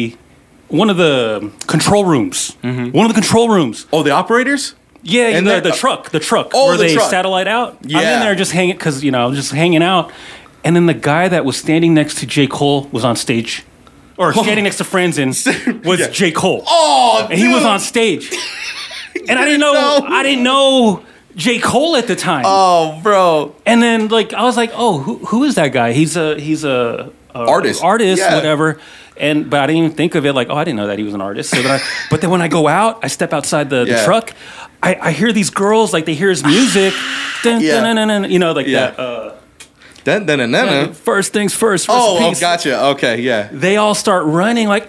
one of the control rooms. One of the control rooms. Oh, the operators? Yeah, And the then- truck Oh, where the they truck. satellite out. I'm Yeah. in there just hanging because just hanging out, and then the guy that was standing next to J. Cole was on stage, or standing next to Franzen was Yeah. J. Cole. Oh, and he was on stage, and I didn't know J. Cole at the time. Oh, bro. And then I was like, oh, who is that guy? He's a Artist. Yeah. whatever. But I didn't even think of it like, oh, I didn't know that he was an artist. So but then when I go out, I step outside the Yeah. truck. I hear these girls like they hear his music, dun, Yeah. dun, dun, dun, dun, like Yeah. that. Dun. First things first. Oh, peace. gotcha. Okay, yeah. They all start running like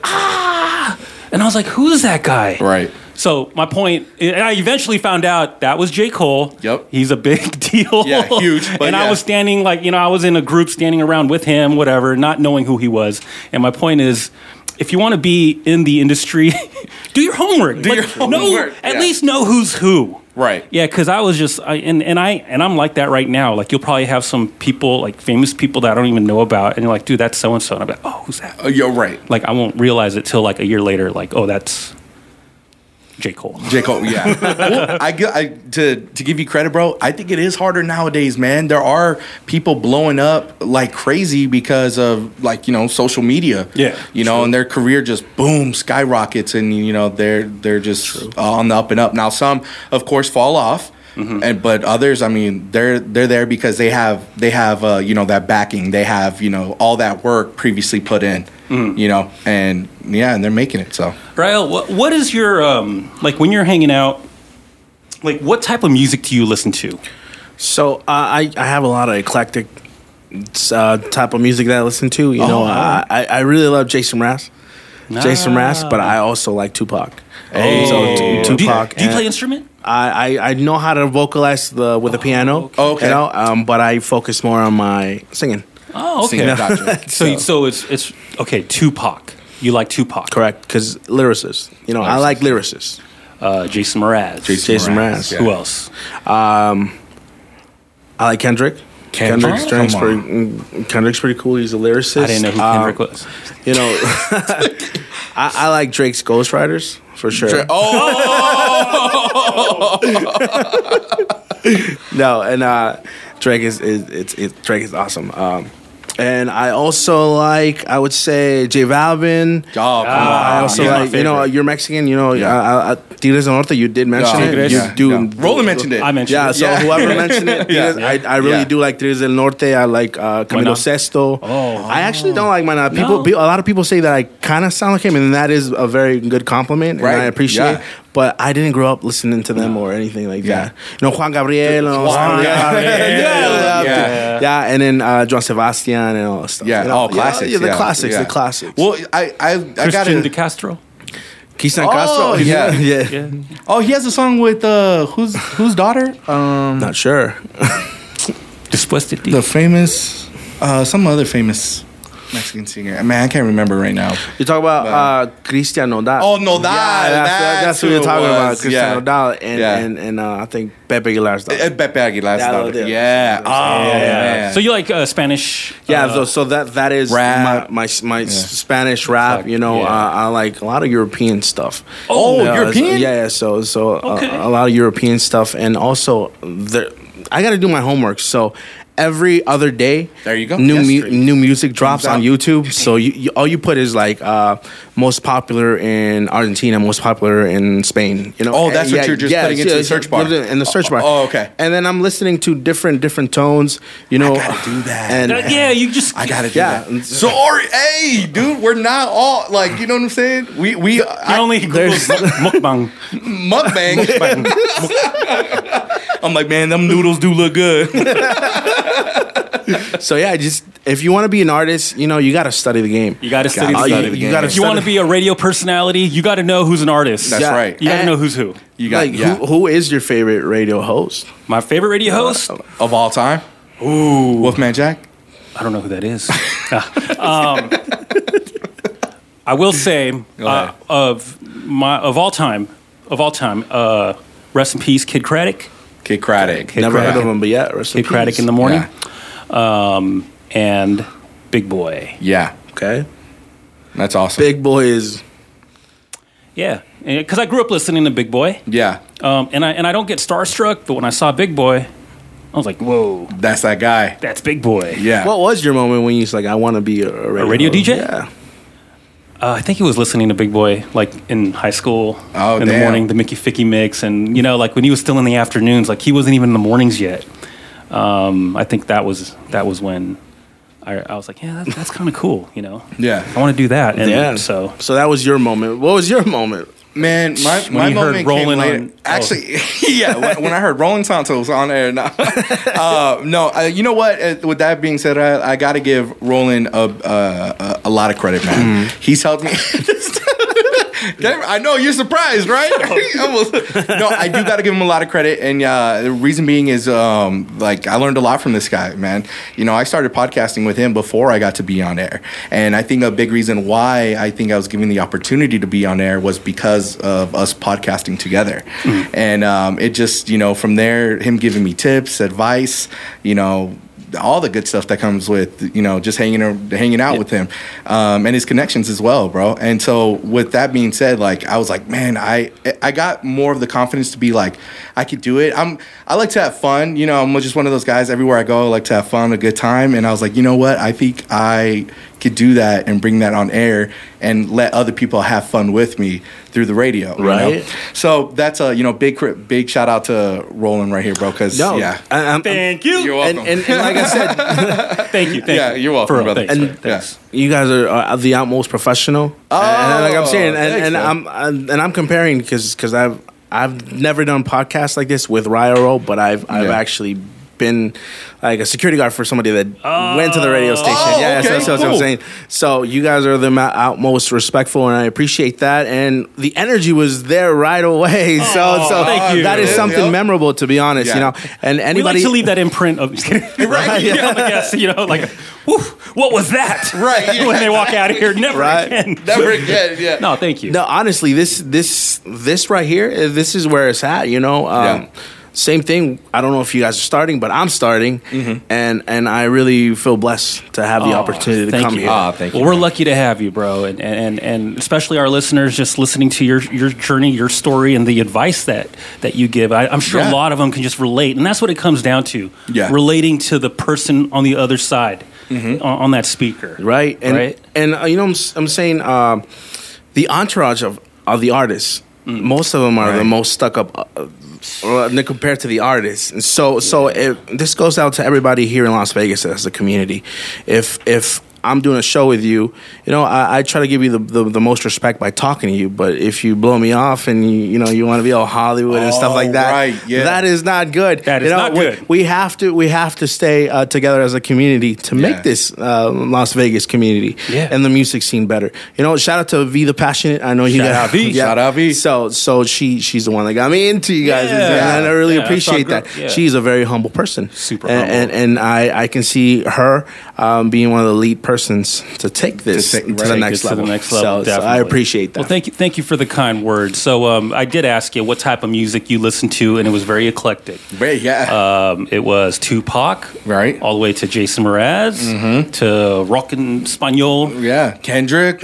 and I was like, who's that guy? Right. So my point, and I eventually found out that was J. Cole. Yep. He's a big deal. Yeah, huge, but and yeah. I was standing I was in a group standing around with him, whatever, not knowing who he was. And my point is, if you want to be in the industry, do your homework. Do your homework, At yeah. least know who's who. Right. Yeah, because I was just, I'm like that right now. Like, you'll probably have some people, like famous people that I don't even know about, and you're like, dude, that's so and so. And I'm like, oh, who's that? Oh, you're right. Like, I won't realize it till like a year later. Like, oh, that's J. Cole. J. Cole, yeah. Well, to give you credit, bro, I think it is harder nowadays, man. There are people blowing up like crazy because of social media. Yeah, and their career just boom skyrockets, and they're just on the up and up. Now some, of course, fall off. Mm-hmm. But others, I mean, they're there because they have that backing. They have all that work previously put in. And they're making it. So, Rael, what is your like when you're hanging out? Like, what type of music do you listen to? So I have a lot of eclectic type of music that I listen to. I really love Jason Mraz. Jason Mraz, but I also like Tupac. Tupac. Do you play instrument? I know how to vocalize with the piano. Okay. But I focus more on my singing. Oh, okay. Singing, gotcha. So it's okay. Tupac. You like Tupac? Correct, because lyricists. I like lyricists. Jason Mraz. Jason Mraz. Yeah. Who else? I like Kendrick. Kendrick. Kendrick's pretty cool. He's a lyricist. I didn't know who Kendrick was. I like Drake's Ghostwriters for sure. No, and Drake is awesome. And I also like, I would say, J Balvin. I also like, you're Mexican, Tigres del Norte, you did mention it. You do. Roland mentioned it. I mentioned Yeah, it. so whoever mentioned it, I really do like Tigres del Norte. I like Camilo Sesto. I actually don't like Maná. A lot of people say that I kind of sound like him, and that is a very good compliment, and I appreciate it. But I didn't grow up listening to them or anything like that. Juan Gabriel. And then Joan Sebastian and all that stuff. Classics. The classics. The classics. Well, I got Christian de Castro. Cristian Castro. Yeah. Oh, he has a song with whose daughter? Not sure. Después de ti. The famous, some other famous Mexican singer. Man, I can't remember right now. You talk about Cristian Nodal. Oh, Nodal. That's who you're talking about. Cristian Yeah. Nodal and I think Pepe Aguilar's daughter. Pepe Aguilar's daughter. Yeah. Man. So you like Spanish? So that is rap. my Spanish rap. I like a lot of European stuff. European? Yeah. So a lot of European stuff, and also I got to do my homework. So every other day, there you go. New music drops on YouTube. So all you put is like most popular in Argentina, most popular in Spain. That's what you're just putting into the search bar. In the search bar. Oh, okay. And then I'm listening to different tones. I gotta do that. And I gotta do that. Sorry, hey, dude, we're not all like, you know what I'm saying? I only Google's mukbang. Mukbang. I'm like, man, them noodles do look good. So if you want to be an artist, you got to study the game. You got to study the game. If you want to be a radio personality, you got to know who's an artist. That's right. You got to know who's who. Who is your favorite radio host? My favorite radio host of all time? Ooh, Wolfman Jack. I don't know who that is. I will say of all time, rest in peace, Kid Craddock. Never heard of him, but Kid Craddock in the morning. And Big Boy. Yeah. Okay. That's awesome. Big Boy is. Yeah, because I grew up listening to Big Boy. Yeah. And I don't get starstruck, but when I saw Big Boy, I was like, whoa. That's that guy. That's Big Boy. Yeah. What was your moment when you was like, I want to be a radio DJ? Yeah. I think he was listening to Big Boy like in high school in the morning, the Mickey Ficky mix, and like when he was still in the afternoons, like he wasn't even in the mornings yet. I think that was when I was like, yeah, that's kind of cool, Yeah, I want to do that. And so that was your moment. What was your moment? Man, my moment came later. Actually, when I heard Roland Santos on air. You know what? With that being said, I got to give Roland a lot of credit, man. He's helped me. I know you're surprised, right? No, I do got to give him a lot of credit, and the reason being is I learned a lot from this guy, man. I started podcasting with him before I got to be on air, and I think a big reason why I think I was given the opportunity to be on air was because of us podcasting together, and it just from there, him giving me tips, advice, all the good stuff that comes with just hanging out with him, and his connections as well, bro. And so with that being said, I was like, man, I got more of the confidence to be like, I could do it. I like to have fun, I'm just one of those guys. Everywhere I go, I like to have fun, a good time. And I was like, you know what, I think I could do that and bring that on air and let other people have fun with me through the radio, right? So that's a big shout out to Roland right here, bro. Because thank you. You're welcome. And like I said, thank you. You're welcome, brother. Thanks. You guys are the utmost professional. And like I'm saying, I'm comparing because I've never done podcasts like this with Ryo, but I've actually been like a security guard for somebody that went to the radio station. That's what I'm saying. So you guys are the utmost respectful, and I appreciate that. And the energy was there right away. So thank you. That is something memorable, to be honest. And anybody, we like to leave that imprint of right. What was that? Right. When they walk out of here, never again. Never again. Yeah. No, thank you. No, honestly, this right here, this is where it's at. Same thing. I don't know if you guys are starting, but I'm starting, and I really feel blessed to have the opportunity to come here. Thank you. Well, we're lucky to have you, bro, and especially our listeners just listening to your journey, your story, and the advice that you give. I'm sure a lot of them can just relate, and that's what it comes down to. Yeah. Relating to the person on the other side. on that speaker. Right. And you know, I'm saying the entourage of the artists, most of them are the most stuck up compared to the artists. And so this goes out to everybody here in Las Vegas as a community. If I'm doing a show with you, you know, I try to give you the most respect by talking to you. But if you blow me off and you want to be all Hollywood and stuff like that, that is not good. That is not good. We have to stay together as a community to make this Las Vegas community and the music scene better. You know, shout out to V the Passionate. I know you got Shout out V. So she's the one that got me into you guys, and I really appreciate that. Yeah. She's a very humble person, super humble, and I can see her being one of the lead persons to take this to the next level. So I appreciate that. Well, thank you for the kind words. So I did ask you what type of music you listen to, and it was very eclectic. It was Tupac, right, all the way to Jason Mraz, to rock and español, Kendrick,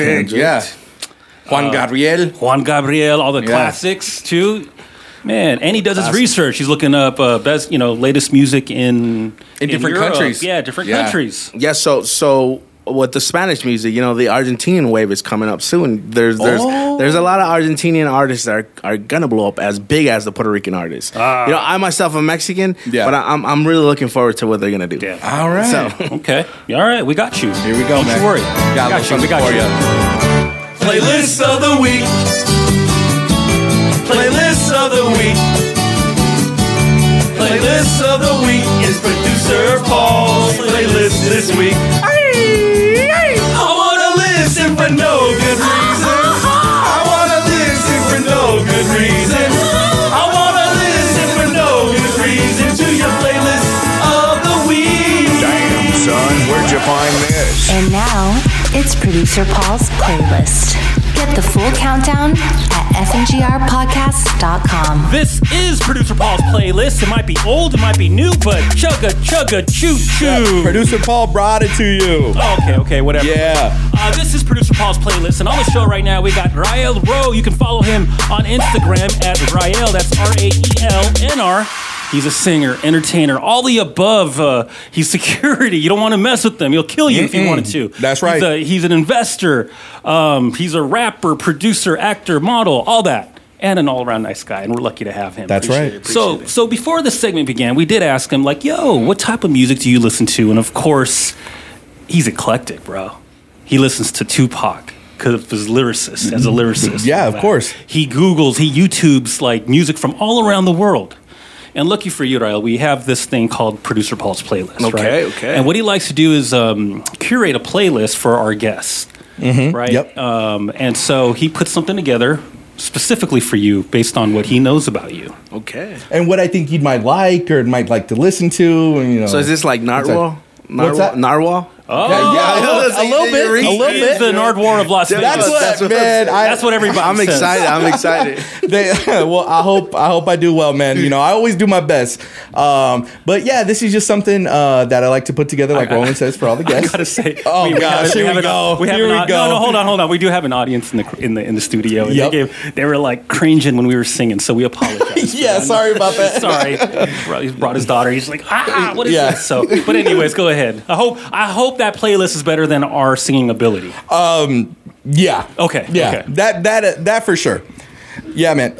Juan Gabriel, all the classics too. Man, and he does his research. He's looking up best, latest music in different Europe. countries. Yeah, different countries. Yeah, so with the Spanish music, the Argentinian wave is coming up soon. There's a lot of Argentinian artists that are gonna blow up as big as the Puerto Rican artists. I myself am Mexican, but I'm really looking forward to what they're gonna do. Yeah. All right. So okay. All right, we got you. Here we go, Don't man. you worry. We got you. Playlist of the week. Playlist of the week. Playlist of the week is producer Paul's playlist this week. I wanna listen for no good reason. I wanna listen for no good reason. I wanna listen for no good reason to your playlist of the week. Damn, son, where'd you find this? And now, it's Producer Paul's playlist. Get the full countdown at fngrpodcast.com. This is Producer Paul's playlist. It might be old, it might be new, but chugga, choo, choo. Producer Paul brought it to you. Okay, whatever. Yeah. This is Producer Paul's playlist, and on the show right now we got Rael Rowe. You can follow him on Instagram at Rael. That's RAELNR. He's a singer, entertainer, all the above. He's security. You don't want to mess with him. He'll kill you if you wanted to. That's right. He's an investor. He's a rapper, producer, actor, model, all that. And an all-around nice guy, and we're lucky to have him. That's right. So before the segment began, we did ask him, what type of music do you listen to? And of course, he's eclectic, bro. He listens to Tupac because of his lyricist, as a lyricist. Yeah, of course. He YouTubes music from all around the world. And lucky for you, Rael, we have this thing called Producer Paul's Playlist. Okay. And what he likes to do is curate a playlist for our guests. Right? Yep. And so he puts something together specifically for you based on what he knows about you. Okay. And what I think you might like or might like to listen to. And, So is this like Narwhal? What's that? Narwhal? Oh, yeah, a little bit. He is the Nardwuar of Las Vegas. That's what everybody I'm says. I'm excited. Well, I hope I do well, man. I always do my best. But yeah, this is just something that I like to put together, like Roland says, for all the guests. I gotta say, here we go. No, hold on. We do have an audience in the studio. And Yep. they were cringing when we were singing, so we apologize. Yeah, sorry about that. Sorry. He brought his daughter. He's like, what is this? So, but anyways, go ahead. I hope that playlist is better than our singing ability. Yeah. Okay. Yeah. Okay. That for sure. Yeah, man.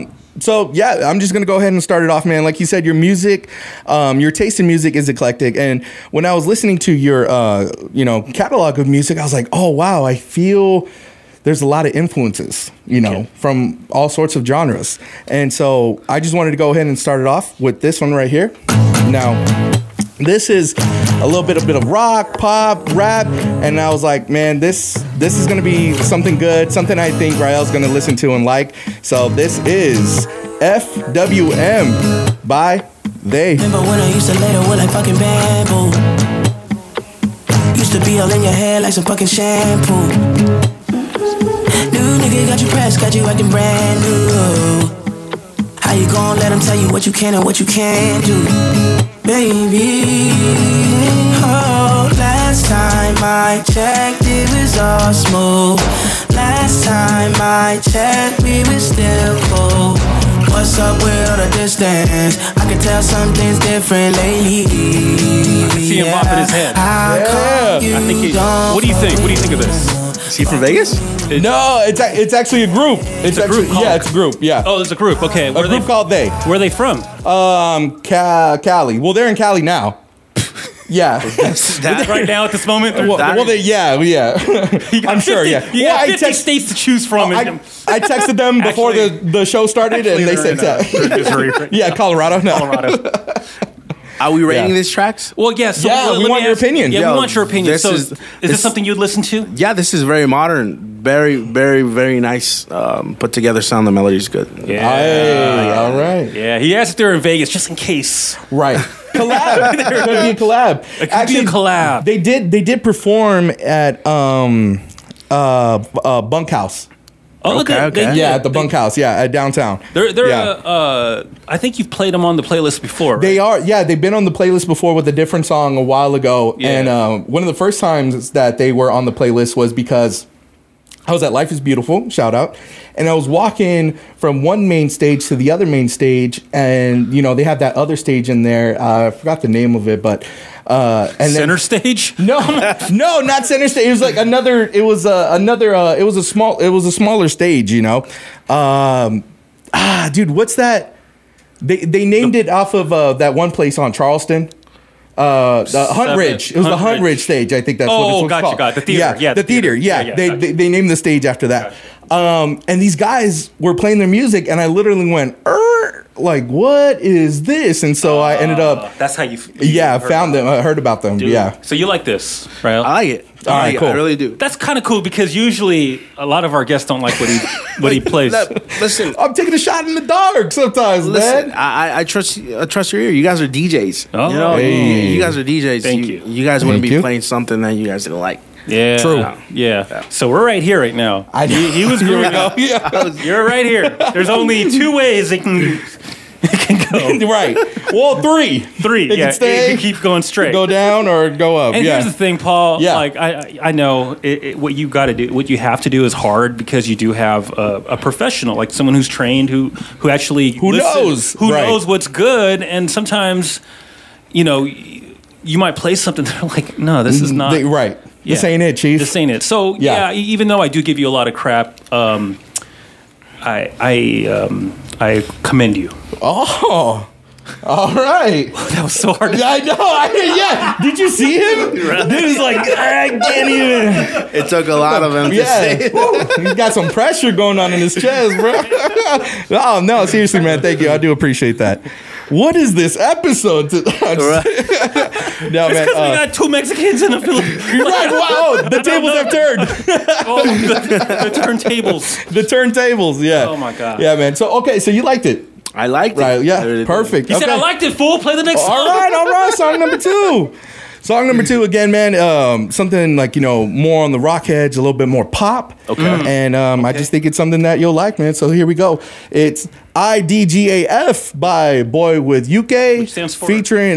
So yeah, I'm just gonna go ahead and start it off, man. Like you said, your music, your taste in music is eclectic. And when I was listening to your, catalog of music, I was like, oh wow, I feel there's a lot of influences, from all sorts of genres. And so I just wanted to go ahead and start it off with this one right here. Now, this is a little bit of rock, pop, rap, and I was like, man, this is gonna be something good, something I think Rael's gonna listen to and like. So this is FWM by They. Remember when I used to lay there with like fucking bamboo? Used to be all in your hair like some fucking shampoo. New nigga got you pressed, got you acting brand new. How you gon' let them tell you what you can and what you can't do? Baby, last time I checked, it was all smooth. Last time I checked, we were still cool. What's up with all the distance. I can tell something's different lately. I can see him bopping his head. I think what do you think? What do you think of this? Is he from Vegas? No, it's actually a group. It's a group called- it's a group. Yeah. Oh, it's a group. Okay. A group called They. Where are they from? Cali. Well, they're in Cali now. Yeah. Right now at this moment? I'm sure, yeah. You got 50 states to choose from. I texted them before the show started, and they said, yeah, Colorado. No. Colorado. Are we rating these tracks? Well, yes. So yeah, we want your opinion. Yeah, we want your opinion. So is this something you'd listen to? Yeah, this is very modern. Very, very, very nice. Put together sound. The melody's good. Yeah. Hey, all right. Yeah, he asked if they're in Vegas just in case. Right. Collab. It could be a collab. It could be a collab. They did perform at Bunkhouse. Oh, okay. Yeah, at the Bunkhouse. Yeah, at downtown. I think you've played them on the playlist before. Right? They are. Yeah, they've been on the playlist before with a different song a while ago. Yeah. And one of the first times that they were on the playlist was because I was at Life is Beautiful, shout out, and I was walking from one main stage to the other main stage, and you know they have that other stage in there. I forgot the name of it, but center stage? No, not center stage. It was like another. It was a smaller stage. You know, dude, what's that? They named it off of that one place on Charleston. The Hunt Ridge. It was the Hunt Ridge stage. I think that's what it's called. Got the theater. Yeah, the theater. Yeah, they named the stage after that. And these guys were playing their music, and I literally went, like, what is this? And so I ended up. That's how you. I found them. I heard about them. Dude. Yeah. So you like this, right? I like it. All right, cool. I really do. That's kind of cool because usually a lot of our guests don't like what he plays. Listen, I'm taking a shot in the dark sometimes, man. I trust your ear. You guys are DJs. Oh, you know, you guys are DJs. Thank you. You guys wouldn't be playing something that you guys didn't like. Yeah, true. Yeah. So we're right here right now. He was growing up. You're right here. There's only two ways it can go. Right. Well, three. It can stay. It can keep going straight. Go down or go up. And here's the thing, Paul. Yeah. Like I know what you got to do. What you have to do is hard because you do have a professional, like someone who's trained, who actually knows what's good. And sometimes, you know, you might play something that like, no, this is not right. Yeah. This ain't it, Chief. This ain't it. So yeah, even though I do give you a lot of crap, I commend you. Oh, all right. That was so hard. I know. Did you see him? Dude was like, I can't even. It took a lot of him to say it. He's got some pressure going on in his chest, bro. Oh, no, seriously, man. Thank you. I do appreciate that. What is this episode? No, it's because we got two Mexicans in the Philippines. Right, wow. The tables have turned. The turntables. The turntables, yeah. Oh, my God. Yeah, man. So, okay, so you liked it. I liked it. Right, yeah, perfect. He said, I liked it, fool. Play the next song. All right. Song number 2. Song number 2, again, man, something like, you know, more on the rock edge, a little bit more pop. Okay. And I just think it's something that you'll like, man. So here we go. It's IDGAF by Boy with UK. Which stands for? Featuring...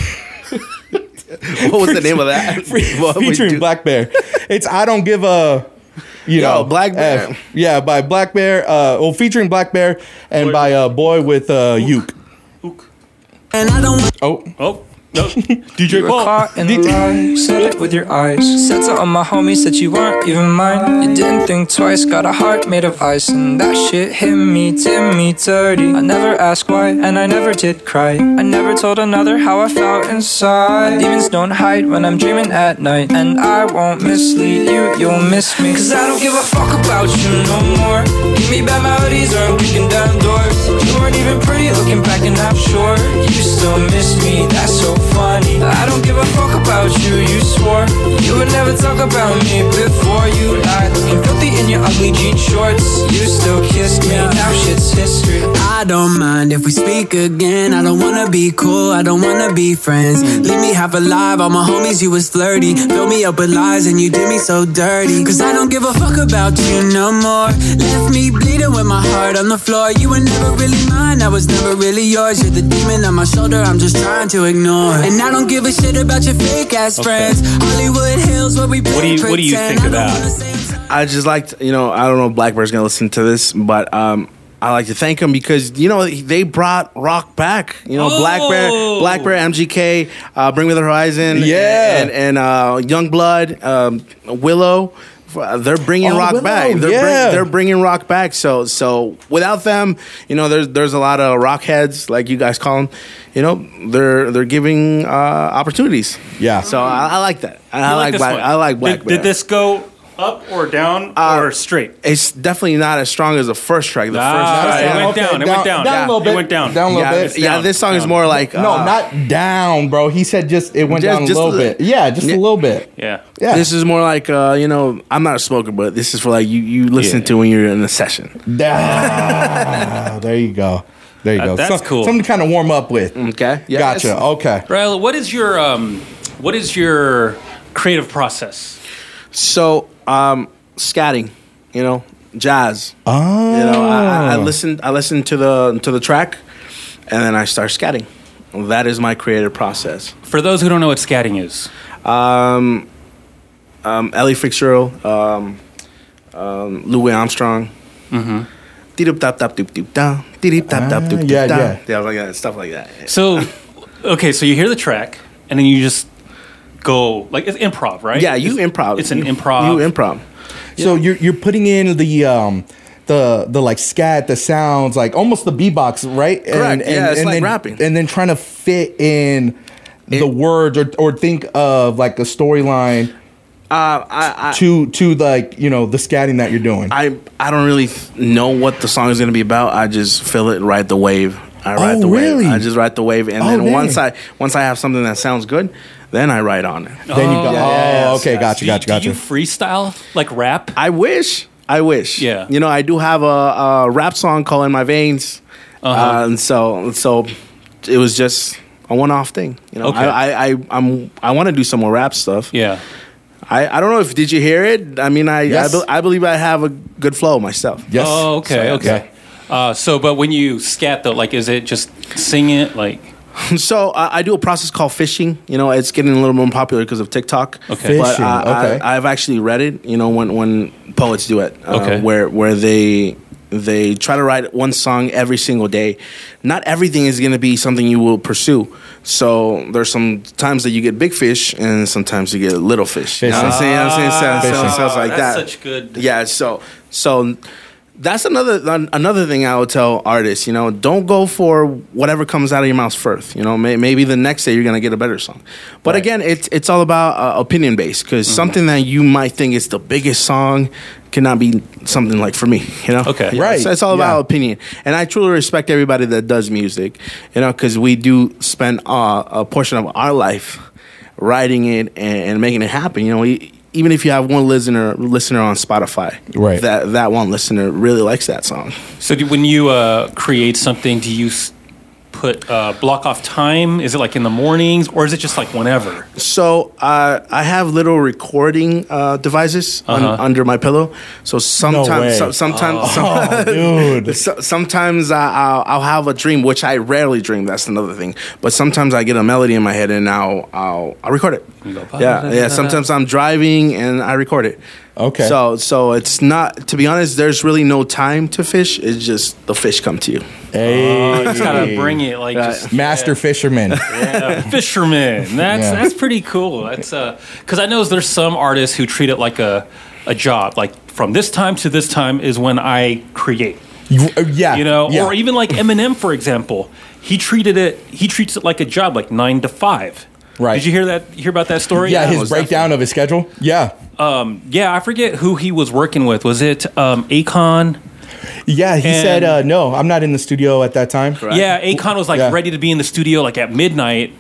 What was the name of that? Featuring Black Bear. It's I Don't Give a... Black Bear. Yeah, by Black Bear. Featuring Black Bear and by Boy with Uke. And I don't. Oh. No. DJ Paul. Caught in the lie, said it with your eyes. Said to all my homies that you weren't even mine. You didn't think twice, got a heart made of ice. And that shit hit me, did me dirty. I never asked why, and I never did cry. I never told another how I felt inside. Demons don't hide when I'm dreaming at night. And I won't mislead you, you'll miss me. Cause I don't give a fuck about you no more. Give me bad melodies or I'm kicking down doors. You weren't even pretty looking back and I'm sure you still miss me, that's so funny. I don't give a fuck about you, you swore you would never talk about me before you lied. Looking filthy in your ugly jean shorts. You still kissed me, now shit's history. I don't mind if we speak again. I don't wanna be cool, I don't wanna be friends. Leave me half alive, all my homies, you was flirty. Fill me up with lies and you did me so dirty. Cause I don't give a fuck about you no more. Left me bleeding with my heart on the floor. You were never really mine, I was never really yours. You're the demon on my shoulder, I'm just trying to ignore. And I don't give a shit about your fake ass friends. Hollywood Hills where we play What do you think of that? I just liked, I don't know if Black Bear's gonna listen to this, but I like to thank them because they brought rock back. Black Bear, MGK, Bring Me the Horizon, and Youngblood, Willow. They're bringing rock back. They're bringing rock back. So without them, there's a lot of rock heads, like you guys call them. They're giving opportunities. Yeah. So I like that. I like Black Bear. Did this go up or down or straight? It's definitely not as strong as the first track. The first track, it went down. It went down. Down a little bit. It went down. Down a little bit. Yeah, this song is more like no, not down, bro. He said it went down a little bit. Yeah, just a little bit. Yeah. This is more like I'm not a smoker, but this is for like you listen to when you're in a session. There you go. There you go. That's cool. Something to kind of warm up with. Okay. Yeah, gotcha. Okay. Ryla, what is your creative process? So, scatting, jazz. Oh. I listen to the track, and then I start scatting. That is my creative process. For those who don't know what scatting is, Ellie Fitzgerald, Louis Armstrong. Mm-hmm. Yeah, like that, stuff like that. So, okay, so you hear the track, and then you just go like it's improv, right? Yeah, you improv. It's an improv. You improv. So you're putting in the like scat, the sounds, like almost the beatbox, right? Correct. It's like then, rapping, and then trying to fit in the words or think of like a storyline. To like the scatting that you're doing. I don't really know what the song is going to be about. I just feel it and ride the wave. I ride the wave. I just ride the wave, and then once I have something that sounds good, then I ride on it. Then you go. Okay, gotcha. Do you freestyle like rap? I wish. Yeah. I do have a rap song called "In My Veins," and so it was just a one-off thing. Okay. I want to do some more rap stuff. Yeah. I don't know if did you hear it? I mean, I believe I have a good flow myself. Yes. Oh, okay, okay. But when you scat though, like, is it just sing it like? So I do a process called fishing. It's getting a little more popular because of TikTok. Okay. But I've actually read it. When poets do it, where they try to write one song every single day. Not everything is going to be something you will pursue. So there's some times that you get big fish, and sometimes you get little fish. You know what I'm saying? Sounds like that. That's such good. Yeah. So that's another thing I would tell artists. Don't go for whatever comes out of your mouth first. Maybe the next day you're gonna get a better song. But again, it's all about opinion based, because something that you might think is the biggest song cannot be something like for me. Okay. Right. So it's all about opinion, and I truly respect everybody that does music. Because we do spend a portion of our life writing it and making it happen. Even if you have one listener on Spotify, right, that one listener really likes that song. So when you create something, do you put block off time? Is it like in the mornings, or is it just like whenever? So I have little recording devices under my pillow. So sometimes, sometimes I'll have a dream, which I rarely dream. That's another thing. But sometimes I get a melody in my head, and I'll record it. Yeah. Sometimes I'm driving and I record it. Okay. So it's not, to be honest, there's really no time to fish. It's just the fish come to you. Hey. You just gotta bring it like master fisherman. Yeah, fisherman. That's pretty cool. That's because I know there's some artists who treat it like a job. Like from this time to this time is when I create. Or even like Eminem, for example. He treats it like a job, like 9 to 5. Right. Did you hear about that story? Yeah, his breakdown of his schedule. Yeah. I forget who he was working with. Was it Akon? Yeah, he said, no, I'm not in the studio at that time. Correct. Yeah, Akon was like ready to be in the studio like at midnight,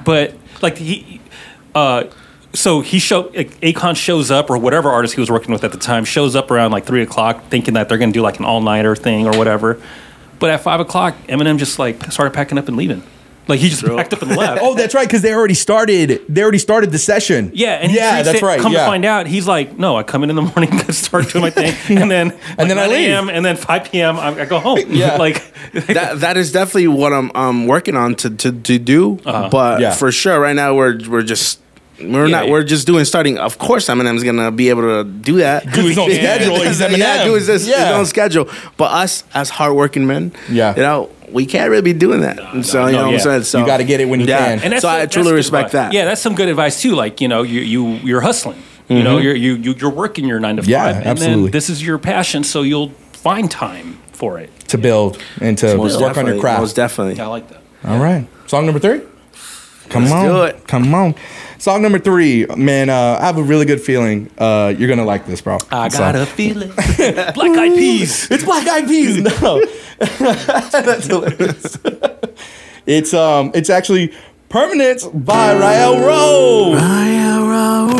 Akon shows up, or whatever artist he was working with at the time shows up around like 3:00, thinking that they're going to do like an all-nighter thing or whatever. But at 5:00, Eminem just like started packing up and leaving. Like he just packed up and left. Oh, that's right, because they already started the session. Yeah, and that's right. Come to find out, he's like, no, I come in the morning, start doing my thing, and then I leave, and then 5 p.m. I go home. Yeah, that is definitely what I'm working on to do. But for sure, right now we're just We're just doing starting. Of course, Eminem's gonna be able to do that. Do his own schedule. He's Eminem. Do his own schedule. But us as hardworking men, we can't really be doing that. What I'm saying? So you got to get it when you can. And so I truly respect that. Yeah, that's some good advice too. Like you're hustling. You know, you're working your 9 to 5. And absolutely. then this is your passion, so you'll find time for it to build and to work on your craft. Most definitely. I like that. All right. Song number 3? Come on. Do it. Come on. Song number 3, man, I have a really good feeling you're going to like this, bro. I got a feeling. Black Eyed Peas. It's Black Eyed Peas. No. That's hilarious. It's actually Permanence by Rael Rowe. Rael Rowe.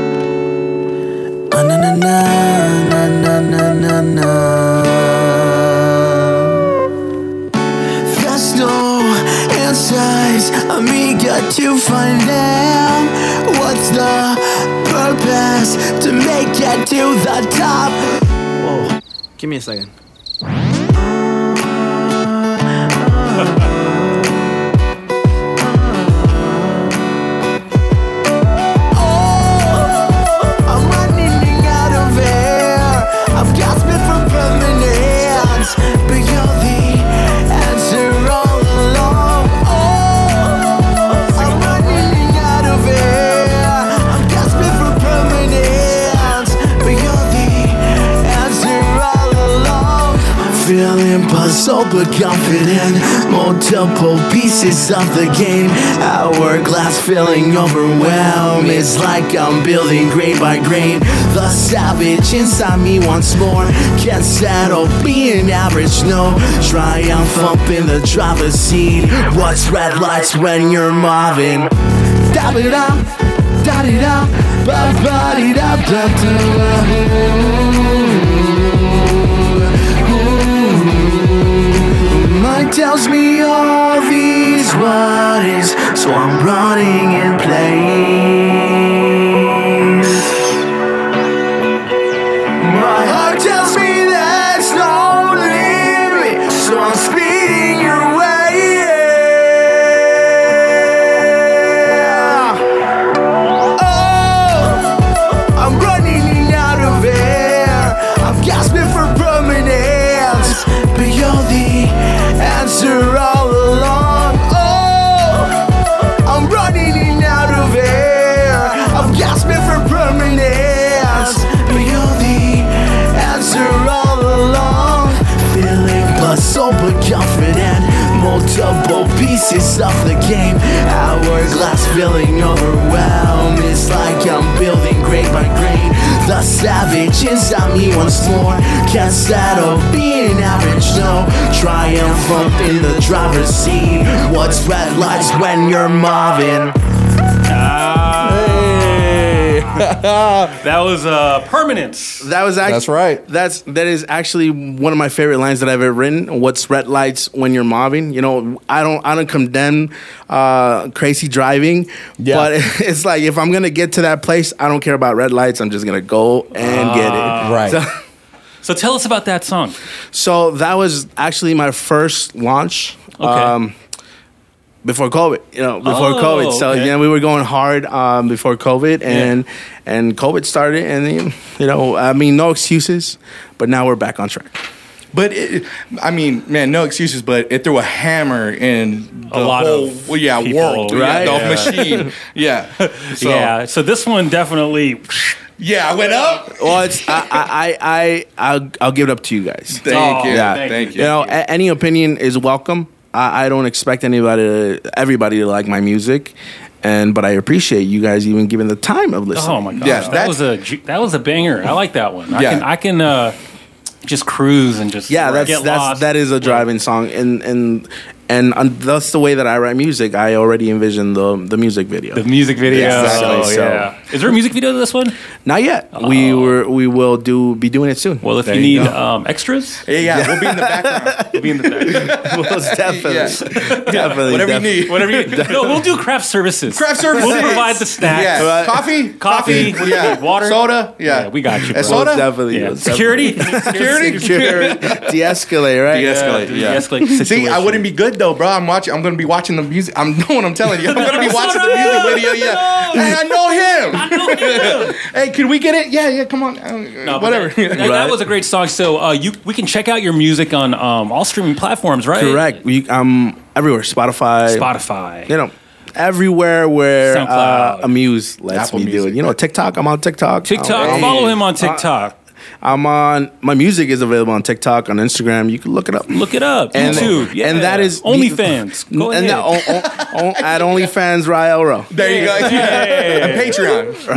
Na na na na na na na na. There's no answers. I'm eager to find out what's the purpose to make it to the top. Whoa, give me a second. Feeling puzzled but confident. Multiple pieces of the game. Hourglass feeling overwhelmed. It's like I'm building grain by grain. The savage inside me once more can't settle being average, no. Triumphant in the driver's seat. What's red lights when you're mobbing? Da-ba-da, da-di-da, ba-ba-di-da-da-da. Mind tells me all these worries, so I'm running in place. My heart tells me there's no limit, so I'm speeding your way. Oh, I'm running out of air. I'm gasping for permanence, but you're the answer all along. Oh, I'm running out of air. I'm gasping for permanence, but you're the answer all along. Feeling puzzled but confident. Multiple pieces of the game. Hourglass feeling overwhelmed. It's like I'm building grain by grain. The savage inside me once more can't settle being average, no. Triumphant in the driver's seat. What's red lights when you're mobbing? That was Permanence. That was actually, that's right. That is actually one of my favorite lines that I've ever written. What's red lights when you're mobbing? You know, I don't condemn crazy driving, but it's like if I'm gonna get to that place, I don't care about red lights. I'm just gonna go and get it. Right. So tell us about that song. So that was actually my first launch. Okay. Before COVID, COVID. So we were going hard before COVID, and COVID started, and then, no excuses. But now we're back on track. But no excuses. But it threw a hammer in the whole world, right? The machine, So this one definitely. Yeah, I went up. Well, it's I'll give it up to you guys. Thank you. Thank you. Any opinion is welcome. I don't expect everybody to like my music, but I appreciate you guys even giving the time of listening. Oh my gosh, that was a banger. I like that one. I can just cruise and just get lost. That is a driving song, and that's the way that I write music. I already envision the music video. The music video. Exactly. Yeah. Is there a music video to this one? Not yet. We will be doing it soon. Well, if you need extras, we'll be in the background. Most definitely. Whatever you need. No, we'll do craft services. We'll provide the snacks. Yeah. Coffee. Water, soda. Yeah, we got you. Bro. Soda. Definitely. Yeah. Security. De-escalate, right? De-escalate. De-escalate. See, I wouldn't be good good though, bro. I'm gonna be watching the music. I'm know what I'm telling you. I'm gonna be watching the music video. Yeah, hey, I know him. Hey, can we get it? Yeah. Come on. Whatever. That was a great song. So we can check out your music on all streaming platforms, right? Correct. Everywhere. Spotify. You know, everywhere where Amuse lets Apple me do Music, it. You know, TikTok. I'm on TikTok. Follow him on TikTok. My music is available on TikTok, on Instagram. You can look it up. And, YouTube. Yeah. And that is OnlyFans. Go ahead. At OnlyFans, Rael Rowe. There you go. And Patreon.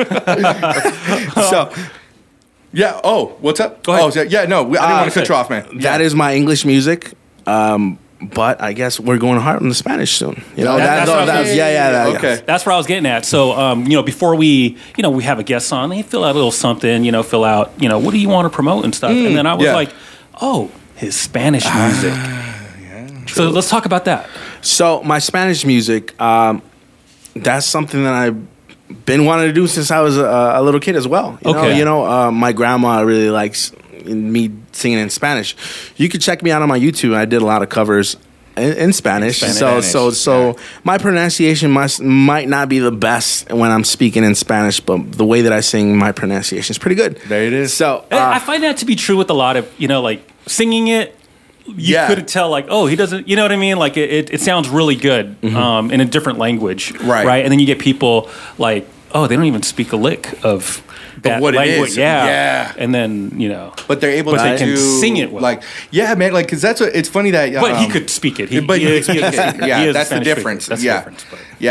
Right. So, yeah. Oh, what's up? Go ahead. Oh, yeah. No, I didn't want to cut you off, man. That is my English music. But I guess we're going hard on the Spanish soon. You know, okay. That's where I was getting at. So, before we have a guest on, they fill out a little something, fill out, what do you want to promote and stuff. And then I was like, oh, his Spanish music. So let's talk about that. So my Spanish music, that's something that I've been wanting to do since I was a little kid as well. You know, my grandma really likes me singing in Spanish. You can check me out on my YouTube. I did a lot of covers in Spanish. So my pronunciation might not be the best when I'm speaking in Spanish, but the way that I sing, my pronunciation is pretty good. There it is. So I find that to be true with a lot of, like singing it. You could tell, like, oh, he doesn't, you know what I mean? Like, it sounds really good in a different language. Right. And then you get people like, oh, they don't even speak a lick of that what language. it is. Yeah. And then, But they're able to they can sing it well. Like, yeah, man, like, because that's what, it's funny that. But he could speak it. But he could speak it. Yeah, that's the difference. That's the difference.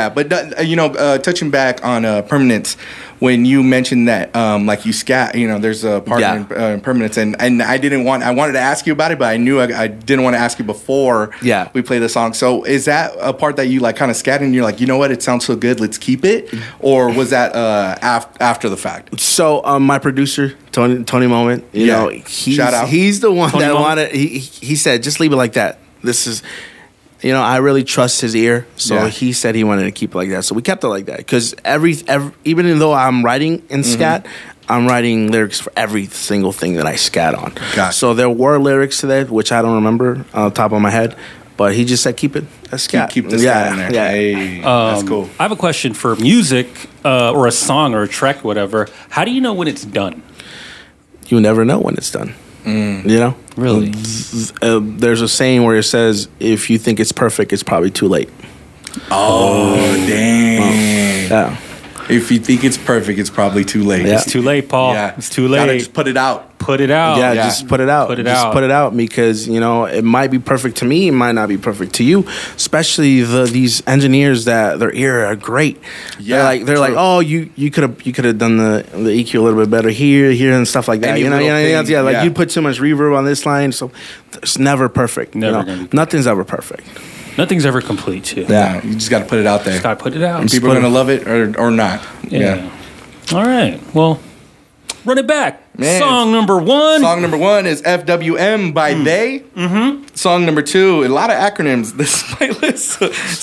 But touching back on Permanence, when you mentioned that, like you scat, there's a part in Permanence, and I wanted to ask you about it, but I knew I didn't want to ask you before we play the song. So is that a part that you like kind of scat and you're like, you know what, it sounds so good, let's keep it? Or was that after the fact? So my producer, Tony Moment, you know, shout out. He's the one Tony that Moment. wanted, he said, just leave it like that. This is, I really trust his ear. So he said he wanted to keep it like that. So we kept it like that. Because even though I'm writing in scat, I'm writing lyrics for every single thing that I scat on. Gotcha. So there were lyrics to that, which I don't remember on the top of my head. But he just said, keep it a scat. Keep the scat in there. Yeah. Hey, that's cool. I have a question for music or a song or a track, whatever. How do you know when it's done? You never know when it's done. You know? Really? There's a saying where it says, if you think it's perfect, it's probably too late. Oh, dang. Yeah. If you think it's perfect, it's probably too late. It's too late, Paul. Yeah. It's too late. Gotta just put it out. Put it out. Yeah, just put it out. Put it just out. put it out because, it might be perfect to me. It might not be perfect to you, especially these engineers that their ear are great. Yeah. They're like, oh, you could have done the EQ a little bit better here and stuff like that. Any little thing, Like you put too much reverb on this line. So it's never perfect. Never gonna be Nothing's ever perfect. Nothing's ever complete, too. Yeah. You just got to put it out there. Just got to put it out. And people are going to love it or not. Yeah. All right. Well, run it back. Man. Song number one. Song number one is FWM by They. Song number two, a lot of acronyms. This playlist.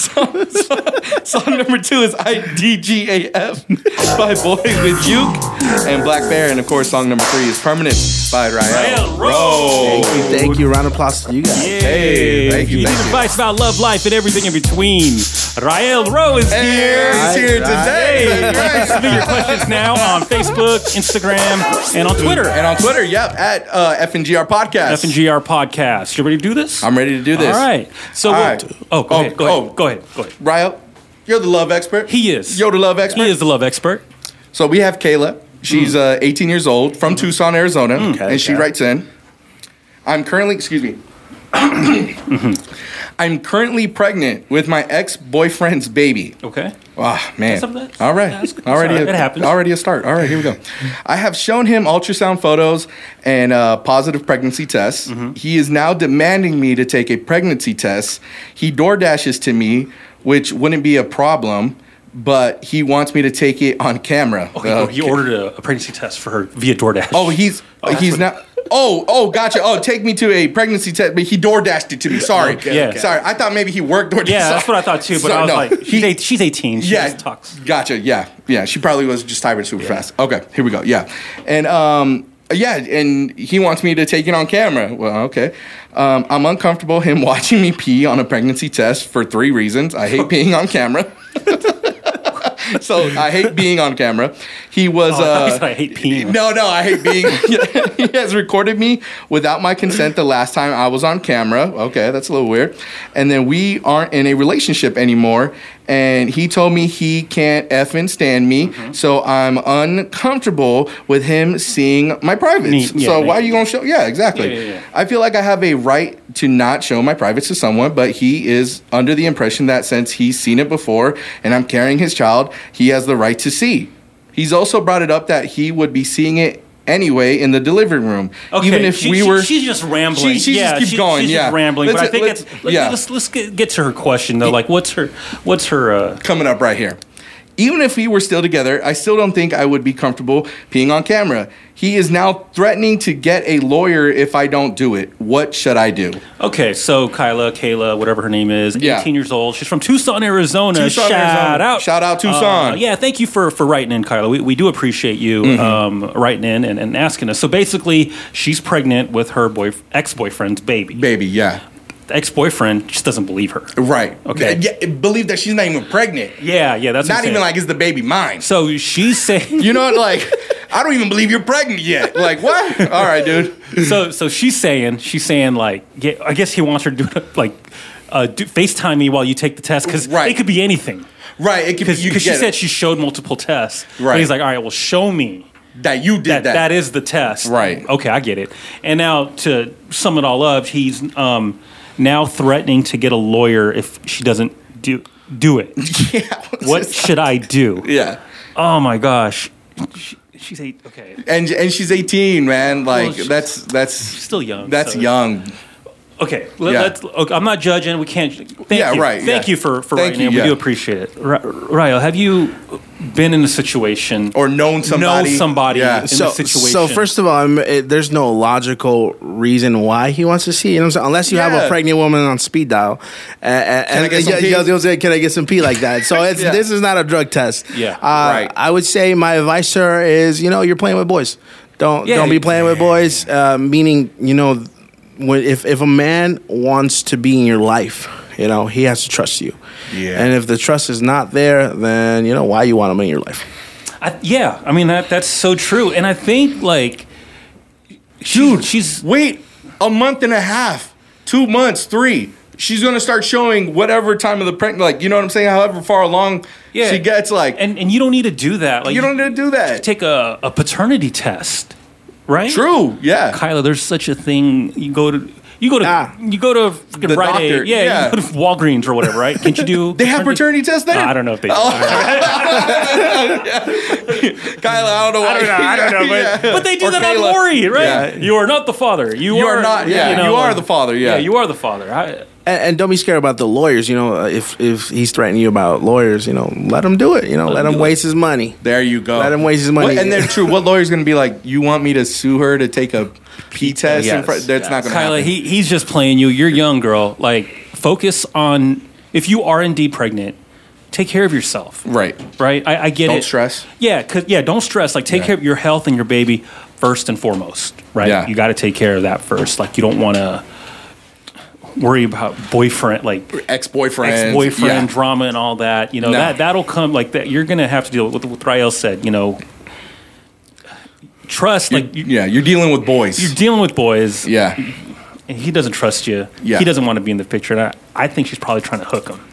Song number two is IDGAF by Boy with Uke and Black Bear. And of course, song number three is Permanent by Rael Rowe. Thank you. Round of applause to you guys. Hey, thank you. Need advice about love, life, and everything in between. Rael Rowe is here. He's here today. Hey, submit your questions now on Facebook, Instagram, and on Twitter. And on Twitter, at FNGR Podcast. FNGR Podcast. You ready to do this? I'm ready to do this. All right. So, go ahead. Rael, you're the love expert. He is. You're the love expert. He is the love expert. So we have Kayla. She's 18 years old from Tucson, Arizona. And she writes in, I'm currently pregnant with my ex-boyfriend's baby. Okay. Oh, man. That's All right. it happens. Already a start. All right, here we go. I have shown him ultrasound photos and positive pregnancy tests. He is now demanding me to take a pregnancy test. He DoorDashes to me, which wouldn't be a problem, but he wants me to take it on camera. Okay, he ordered a pregnancy test for her via DoorDash. Oh, he's not... Oh, gotcha. Oh, take me to a pregnancy test, but he DoorDashed it to me. Sorry. Okay. Sorry. I thought maybe he worked DoorDash. Yeah, that's what I thought too, but I was like, she's 18. She just talks. Gotcha. Yeah. She probably was just typing super fast. Okay, here we go. Yeah. And Yeah, and he wants me to take it on camera. Well, okay. I'm uncomfortable him watching me pee on a pregnancy test for 3 reasons. I hate peeing on camera. So I hate being on camera. He was. I hate peeing. No, I hate being. He has recorded me without my consent the last time I was on camera. Okay, that's a little weird. And then we aren't in a relationship anymore. And he told me he can't effing stand me. So I'm uncomfortable with him seeing my privates. So why are you going to show? Yeah, exactly. Yeah. I feel like I have a right to not show my privates to someone, but he is under the impression that since he's seen it before and I'm carrying his child, he has the right to see. He's also brought it up that he would be seeing it anyway in the delivery room. Okay, even if she's just rambling. She just keeps going. She's just rambling. But I think let's get to her question though. Like, what's her coming up right here? Even if we were still together, I still don't think I would be comfortable peeing on camera. He is now threatening to get a lawyer if I don't do it. What should I do? Okay, so Kayla, whatever her name is, 18 years old. She's from Tucson, Arizona. Shout out Tucson. Yeah, thank you for writing in, Kayla. We do appreciate you writing in and asking us. So basically, she's pregnant with her ex-boyfriend's baby. Yeah. The ex-boyfriend just doesn't believe her. Right. Okay. Yeah, believe that she's not even pregnant. Yeah, that's not even like, is the baby mine? So she's saying... You know, like, I don't even believe you're pregnant yet. Like, what? All right, dude. So she's saying, like, yeah, I guess he wants her to do, like, FaceTime me while you take the test, because it could be anything. Right. It could be... Because she said she showed multiple tests. Right. And he's like, all right, well, show me. That you did that. That is the test. Right. Okay, I get it. And now, to sum it all up, he's... now threatening to get a lawyer if she doesn't do it. Yeah. What should I do? Yeah. Oh my gosh. She's 8. Okay. And she's 18, man. Like that's still young. That's young. Okay. Okay. I'm not judging. We can't. Thank you for writing in. We do appreciate it. Ryo, have you been in a situation or known somebody in this situation? So first of all, there's no logical reason why he wants to see. You know what I'm saying? Unless you have a pregnant woman on speed dial, and you'll say, "Can I get some pee?" like that. So this is not a drug test. Yeah, right. I would say my advice to her is, you're playing with boys. Don't be playing with boys. Meaning, if a man wants to be in your life, he has to trust you. Yeah. And if the trust is not there, then why you want him in your life. I mean that's so true. And I think she's wait a month and a half, 2 months, 3. She's gonna start showing whatever time of the pregnancy, you know what I'm saying? However far along she gets, and you don't need to do that. You don't need to do that. Take a paternity test. Right? True. Yeah. Kyla, there's such a thing. You go to the Rite Aid. doctor. Yeah, you go to Walgreens or whatever, right? Can't you do? They have paternity tests there? I don't know if they do. Kyla, I don't know why. I don't know. But they do that on Lori, right? Yeah. You are not the father. You are not. Yeah, you are the father. Yeah, you are the father. And don't be scared about the lawyers. If he's threatening you about lawyers, let him do it. Let him waste his money. There you go. Let him waste his money. And they're true. What lawyer's going to be like? You want me to sue her to take a pee test? Yes. That's not going to happen. Kyla, he's just playing you. You're young, girl. Focus on if you are indeed pregnant. Take care of yourself. Right. I get it. Don't stress. Yeah. Don't stress. Take care of your health and your baby first and foremost. Right. Yeah. You got to take care of that first. You don't want to worry about boyfriend, ex-boyfriend drama and all that. That'll come that. You're gonna have to deal with what Rael said. Trust. You're dealing with boys. You're dealing with boys. Yeah. And he doesn't trust you. Yeah. He doesn't want to be in the picture. And I think she's probably trying to hook him.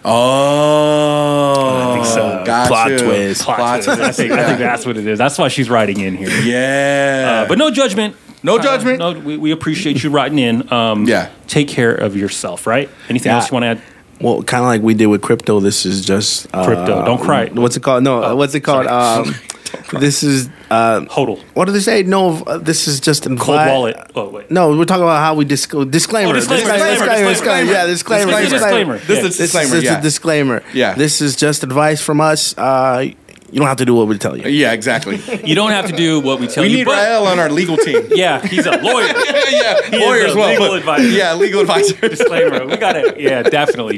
Oh, I think so. Gotcha. Plot twist. I think that's what it is. That's why she's writing in here. Yeah. But no judgment. No judgment. No, we appreciate you writing in. Take care of yourself, right? Anything else you want to add? Well, kind of like we did with crypto. This is just crypto. Don't cry. What's it called? No, what's it called? This is HODL. What do they say? No, this is just cold wallet. Oh wait. No, we're talking about how we disclaimer. Disclaimer. Yeah, disclaimer. This is a disclaimer. Yeah. This is just advice from us. You don't have to do what we tell you. Yeah, exactly. You don't have to do what we tell you. We need Rael on our legal team. Yeah, he's a lawyer. Lawyer as well. Legal advisor. Yeah, legal advisor. Disclaimer. We got it. Yeah, definitely.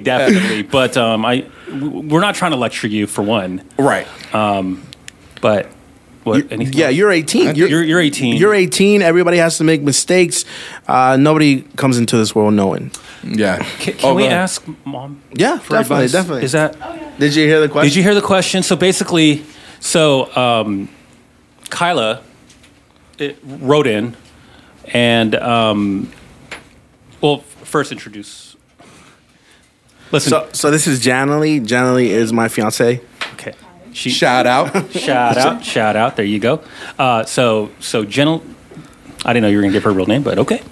But we're not trying to lecture you for one. Right. But What? Anything? Yeah, you're 18. You're 18. You're 18. Everybody has to make mistakes. Nobody comes into this world knowing. Yeah. Can we ask Mom? Yeah, for advice? definitely. Is that? Did you hear the question? Did you hear the question? So basically, Kyla wrote in, and first introduce. Listen. So this is Janalee. Janalee is my fiance. Okay. Shout out. Shout out. There you go. So Janalee. I didn't know you were going to give her real name, but okay.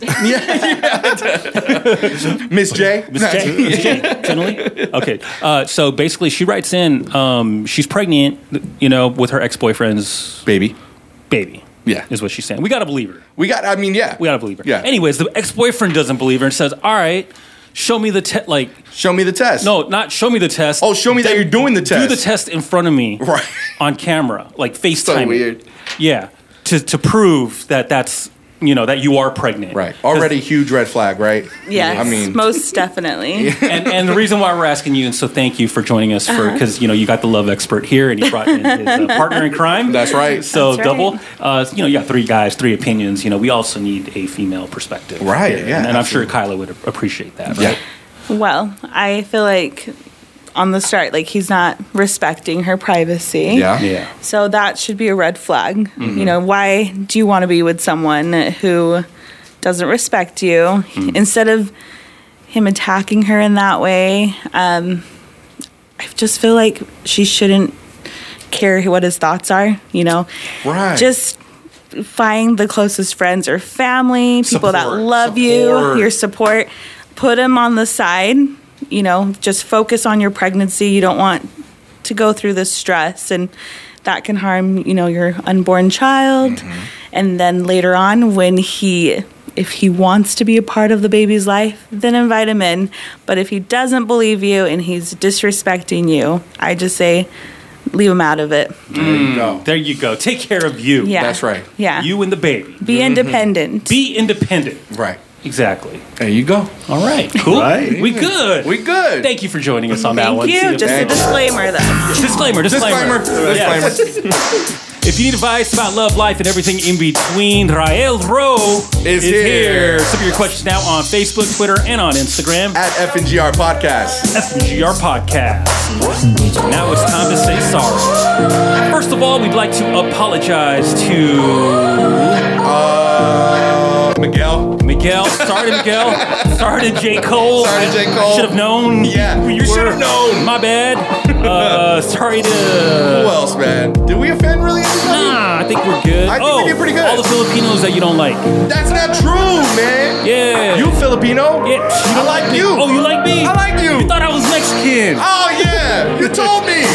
Miss J. Miss J. Generally. Okay. So basically, she writes in. She's pregnant, with her ex-boyfriend's baby. Yeah, is what she's saying. We got to believe her. We got to believe her. Yeah. Anyways, the ex-boyfriend doesn't believe her and says, "All right, show me the test." Show me the test. No, not show me the test. Oh, show me that you're doing the test. Do the test in front of me, right, on camera, like FaceTime. So weird. Yeah, to prove that that's. That you are pregnant. Right. Already huge red flag, right? Yes. I mean, most definitely. And the reason why we're asking you, and so thank you for joining us because, you got the love expert here and he brought in his partner in crime. That's right. So That's right. double. You got 3 guys, 3 opinions. We also need a female perspective. Right. Here. Yeah. And I'm sure Kyla would appreciate that. Right? Yeah. Well, I feel like on the start, he's not respecting her privacy. Yeah. So that should be a red flag. Mm-hmm. Why do you want to be with someone who doesn't respect you? Mm-hmm. Instead of him attacking her in that way, I just feel like she shouldn't care what his thoughts are, Right. Just find the closest friends or family, people that love you, your support. Put him on the side. Just focus on your pregnancy. You don't want to go through this stress, and that can harm, your unborn child. Mm-hmm. And then later on, if he wants to be a part of the baby's life, then invite him in. But if he doesn't believe you and he's disrespecting you, I just say, leave him out of it. There you go. There you go. Take care of you. Yeah. That's right. Yeah. You and the baby. Be independent. Be independent. Right. Exactly. There you go. All right. Cool. Right. We good. Thank you for joining us on that Thank one. you. Just a disclaimer, though. Disclaimer. Disclaimer. If you need advice about love, life, and everything in between, Rael Rowe is here. Submit your questions now on Facebook, Twitter, and on Instagram. At FNGR Podcast. FNGR Podcast. Now it's time to say sorry. First of all, we'd like to apologize to... Miguel. Sorry to Miguel. Sorry to J. Cole. Should have known. Yeah. Who you should have known. My bad. Sorry to... Who else, man? Did we offend really anybody? Nah, I think we're good. I think we did pretty good. All the Filipinos that you don't like. That's not true, man. Yeah. You Filipino? Yeah. I like you. Oh, you like me? I like you. You thought I was Mexican. Oh, yeah. You told me.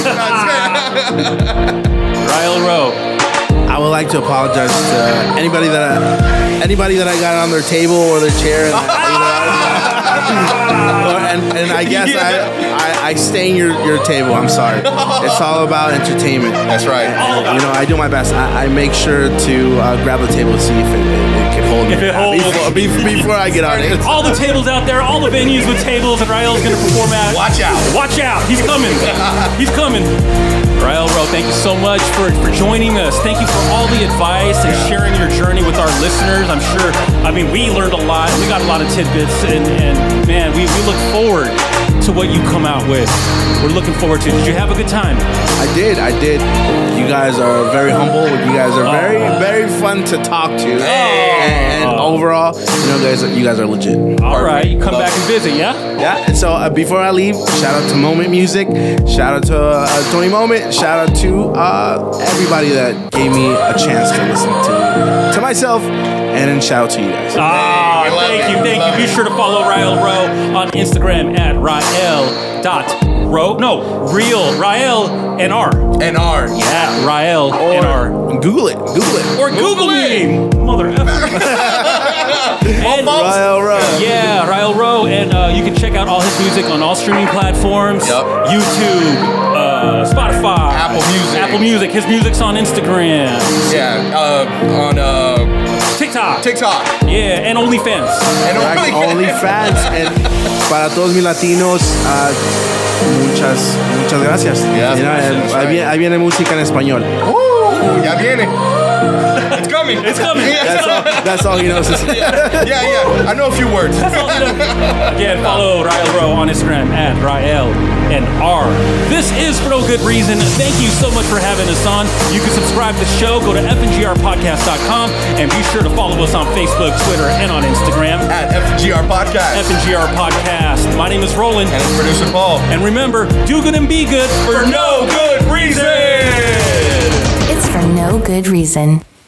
Rael Rowe. I would like to apologize to anybody that I got on their table or their chair, and I guess I stain your table. I'm sorry. It's all about entertainment. That's right. I do my best. I make sure to grab the table to see if it can hold me before I get on it. All the tables out there, all the venues with tables, and Rael's going to perform at. Watch out. Watch out. He's coming. He's coming. Rael Rowe, thank you so much for joining us. Thank you for all the advice and sharing your journey with our listeners. I'm sure, we learned a lot. We got a lot of tidbits, and man, we look forward to what you come out with. We're looking forward to it. Did you have a good time? I did. You guys are very humble. You guys are very, very fun to talk to. And overall, you guys are legit. All right, you come back and visit, yeah? Yeah. And so before I leave, shout out to Moment Music. Shout out to Tony Moment. Shout out to everybody that gave me a chance to listen to myself. And then shout out to you guys. Thank you. Be sure to follow Rael Rowe on Instagram at Rael.Rowe. No, Rael NR. NR. Yeah, Rael NR. Google it. Or Google me. Mother effer. Rael Rowe. Yeah, Rael Rowe. And you can check out all his music on all streaming platforms. Yep. YouTube, Spotify. Apple Music. His music's on Instagram. Yeah, on TikTok. Yeah, and OnlyFans. OnlyFans. And para todos mis Latinos, Muchas gracias. Yes, Ahí viene música en español. Ya viene. It's coming. It's coming. That's all he knows. Yeah. I know a few words. Again, follow Rael Rowe on Instagram at RaelNR. This is For No Good Reason. Thank you so much for having us on. You can subscribe to the show. Go to fngrpodcast.com and be sure to follow us on Facebook, Twitter, and on Instagram at FNGR Podcast. FNGR Podcast. My name is Roland. And it's producer Paul. And remember, do good and be good for no good reason. It's For No Good Reason.